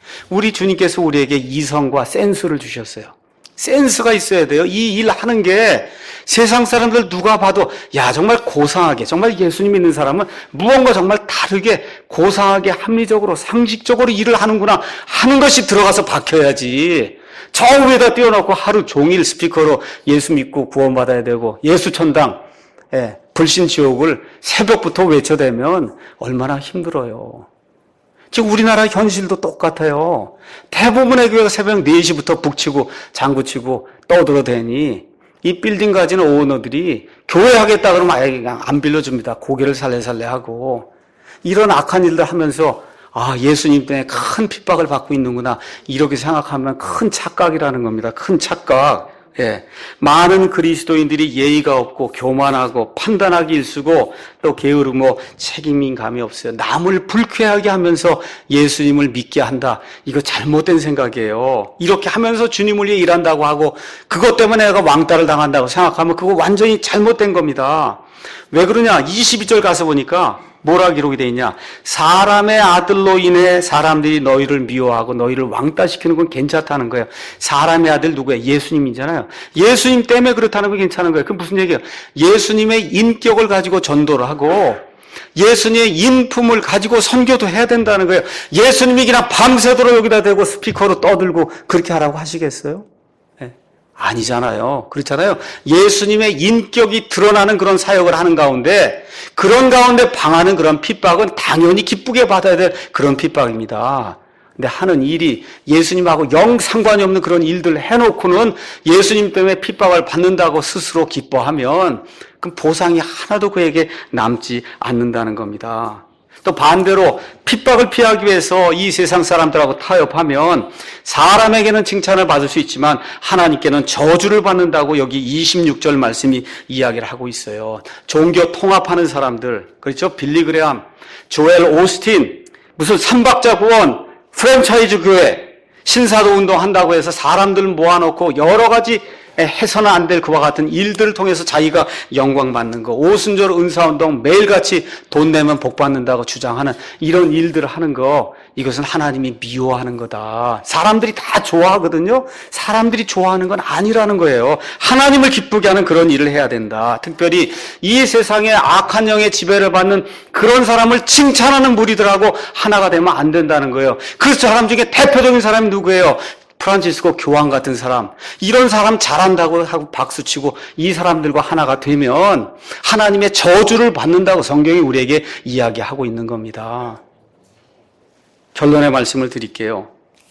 우리 주님께서 우리에게 이성과 센스를 주셨어요. 센스가 있어야 돼요. 이 일 하는 게 세상 사람들 누가 봐도 야 정말 고상하게, 정말 예수님 믿는 사람은 무언가 정말 다르게 고상하게 합리적으로 상식적으로 일을 하는구나 하는 것이 들어가서 박혀야지. 저 위에다 띄워놓고 하루 종일 스피커로 예수 믿고 구원받아야 되고 예수 천당, 예, 불신 지옥을 새벽부터 외쳐대면 얼마나 힘들어요. 지금 우리나라 현실도 똑같아요. 대부분의 교회가 새벽 네 시부터 북치고 장구치고 떠들어대니 이 빌딩 가진 오너들이 교회 하겠다 그러면 아예 그냥 안 빌려줍니다. 고개를 살래살래 하고. 이런 악한 일들 하면서 아, 예수님 때문에 큰 핍박을 받고 있는구나 이렇게 생각하면 큰 착각이라는 겁니다. 큰 착각. 예. 많은 그리스도인들이 예의가 없고 교만하고 판단하기 일쑤고 또 게으르고 책임감이 없어요. 남을 불쾌하게 하면서 예수님을 믿게 한다. 이거 잘못된 생각이에요. 이렇게 하면서 주님을 위해 일한다고 하고 그것 때문에 내가 왕따를 당한다고 생각하면 그거 완전히 잘못된 겁니다. 왜 그러냐? 이십이 절 가서 보니까 뭐라 기록이 되어 있냐? 사람의 아들로 인해 사람들이 너희를 미워하고 너희를 왕따시키는 건 괜찮다는 거예요. 사람의 아들 누구예요? 예수님이잖아요. 예수님 때문에 그렇다는 건 괜찮은 거예요. 그럼 무슨 얘기예요? 예수님의 인격을 가지고 전도를 하고 예수님의 인품을 가지고 선교도 해야 된다는 거예요. 예수님이 그냥 밤새도록 여기다 대고 스피커로 떠들고 그렇게 하라고 하시겠어요? 아니잖아요. 그렇잖아요. 예수님의 인격이 드러나는 그런 사역을 하는 가운데 그런 가운데 방하는 그런 핍박은 당연히 기쁘게 받아야 될 그런 핍박입니다. 근데 하는 일이 예수님하고 영 상관이 없는 그런 일들을 해놓고는 예수님 때문에 핍박을 받는다고 스스로 기뻐하면 그럼 보상이 하나도 그에게 남지 않는다는 겁니다. 또 반대로 핍박을 피하기 위해서 이 세상 사람들하고 타협하면 사람에게는 칭찬을 받을 수 있지만 하나님께는 저주를 받는다고 여기 이십육 절 말씀이 이야기를 하고 있어요. 종교 통합하는 사람들, 그렇죠? 빌리 그레함, 조엘 오스틴, 무슨 삼박자 구원, 프랜차이즈 교회, 신사도 운동한다고 해서 사람들 모아놓고 여러 가지 해서는 안 될 그와 같은 일들을 통해서 자기가 영광 받는 거, 오순절 은사운동 매일같이 돈 내면 복 받는다고 주장하는 이런 일들을 하는 거, 이것은 하나님이 미워하는 거다. 사람들이 다 좋아하거든요. 사람들이 좋아하는 건 아니라는 거예요. 하나님을 기쁘게 하는 그런 일을 해야 된다. 특별히 이 세상에 악한 영의 지배를 받는 그런 사람을 칭찬하는 무리들하고 하나가 되면 안 된다는 거예요. 그 사람 중에 대표적인 사람이 누구예요? 프란치스코 교황 같은 사람, 이런 사람 잘한다고 하고 박수치고 이 사람들과 하나가 되면 하나님의 저주를 받는다고 성경이 우리에게 이야기하고 있는 겁니다. 결론의 말씀을 드릴게요.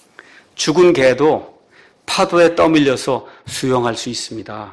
죽은 개도 파도에 떠밀려서 수영할 수 있습니다.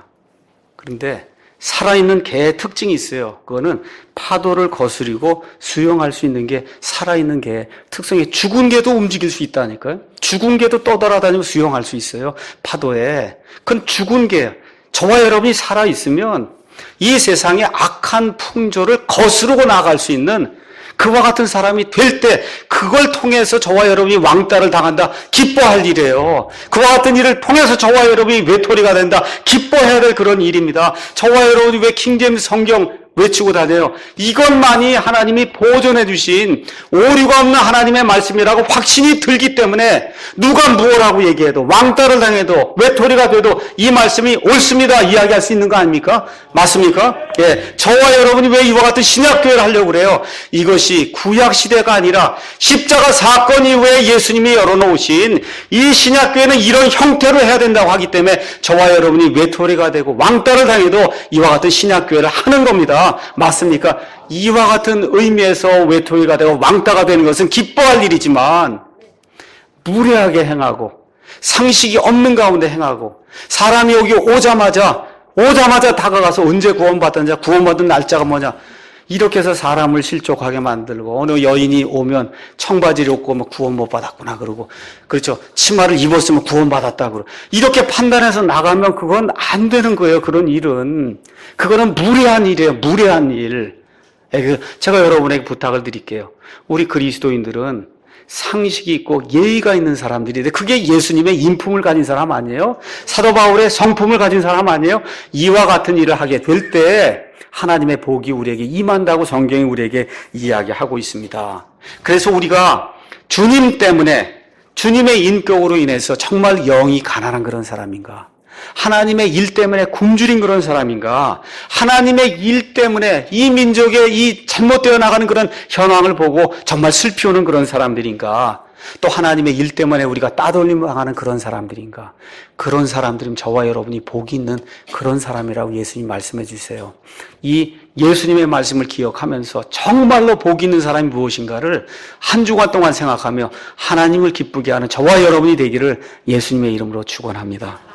그런데 살아있는 개의 특징이 있어요. 그거는 파도를 거스리고 수영할 수 있는 게 살아있는 개의 특성이, 죽은 개도 움직일 수 있다니까요. 죽은 개도 떠돌아다니면 수영할 수 있어요. 파도에. 그건 죽은 개. 저와 여러분이 살아있으면 이 세상의 악한 풍조를 거스르고 나갈 수 있는 그와 같은 사람이 될 때 그걸 통해서 저와 여러분이 왕따를 당한다. 기뻐할 일이에요. 그와 같은 일을 통해서 저와 여러분이 외톨이가 된다. 기뻐해야 될 그런 일입니다. 저와 여러분이 왜 킹제임스 성경 외치고 다녀요? 이것만이 하나님이 보존해 주신 오류가 없는 하나님의 말씀이라고 확신이 들기 때문에 누가 무엇라고 얘기해도 왕따를 당해도 외톨이가 돼도 이 말씀이 옳습니다 이야기할 수 있는 거 아닙니까? 맞습니까? 예, 저와 여러분이 왜 이와 같은 신약교회를 하려고 그래요? 이것이 구약시대가 아니라 십자가 사건 이후에 예수님이 열어놓으신 이 신약교회는 이런 형태로 해야 된다고 하기 때문에 저와 여러분이 외톨이가 되고 왕따를 당해도 이와 같은 신약교회를 하는 겁니다. 맞습니까? 이와 같은 의미에서 외톨이가 되고 왕따가 되는 것은 기뻐할 일이지만 무례하게 행하고 상식이 없는 가운데 행하고 사람이 여기 오자마자 오자마자 다가가서 언제 구원받았냐, 구원받은 날짜가 뭐냐, 이렇게 해서 사람을 실족하게 만들고 어느 여인이 오면 청바지를 입고 뭐 구원 못 받았구나 그러고, 그렇죠, 치마를 입었으면 구원 받았다 그러고 이렇게 판단해서 나가면 그건 안 되는 거예요. 그런 일은 그거는 무례한 일이에요. 무례한 일. 제가 여러분에게 부탁을 드릴게요. 우리 그리스도인들은 상식이 있고 예의가 있는 사람들인데 그게 예수님의 인품을 가진 사람 아니에요? 사도 바울의 성품을 가진 사람 아니에요? 이와 같은 일을 하게 될 때 하나님의 복이 우리에게 임한다고 성경이 우리에게 이야기하고 있습니다. 그래서 우리가 주님 때문에 주님의 인격으로 인해서 정말 영이 가난한 그런 사람인가? 하나님의 일 때문에 굶주린 그런 사람인가? 하나님의 일 때문에 이 민족의 이 잘못되어 나가는 그런 현황을 보고 정말 슬피우는 그런 사람들인가? 또 하나님의 일 때문에 우리가 따돌림 당하는 그런 사람들인가? 그런 사람들은 저와 여러분이 복이 있는 그런 사람이라고 예수님 말씀해 주세요. 이 예수님의 말씀을 기억하면서 정말로 복이 있는 사람이 무엇인가를 한 주간 동안 생각하며 하나님을 기쁘게 하는 저와 여러분이 되기를 예수님의 이름으로 축원합니다.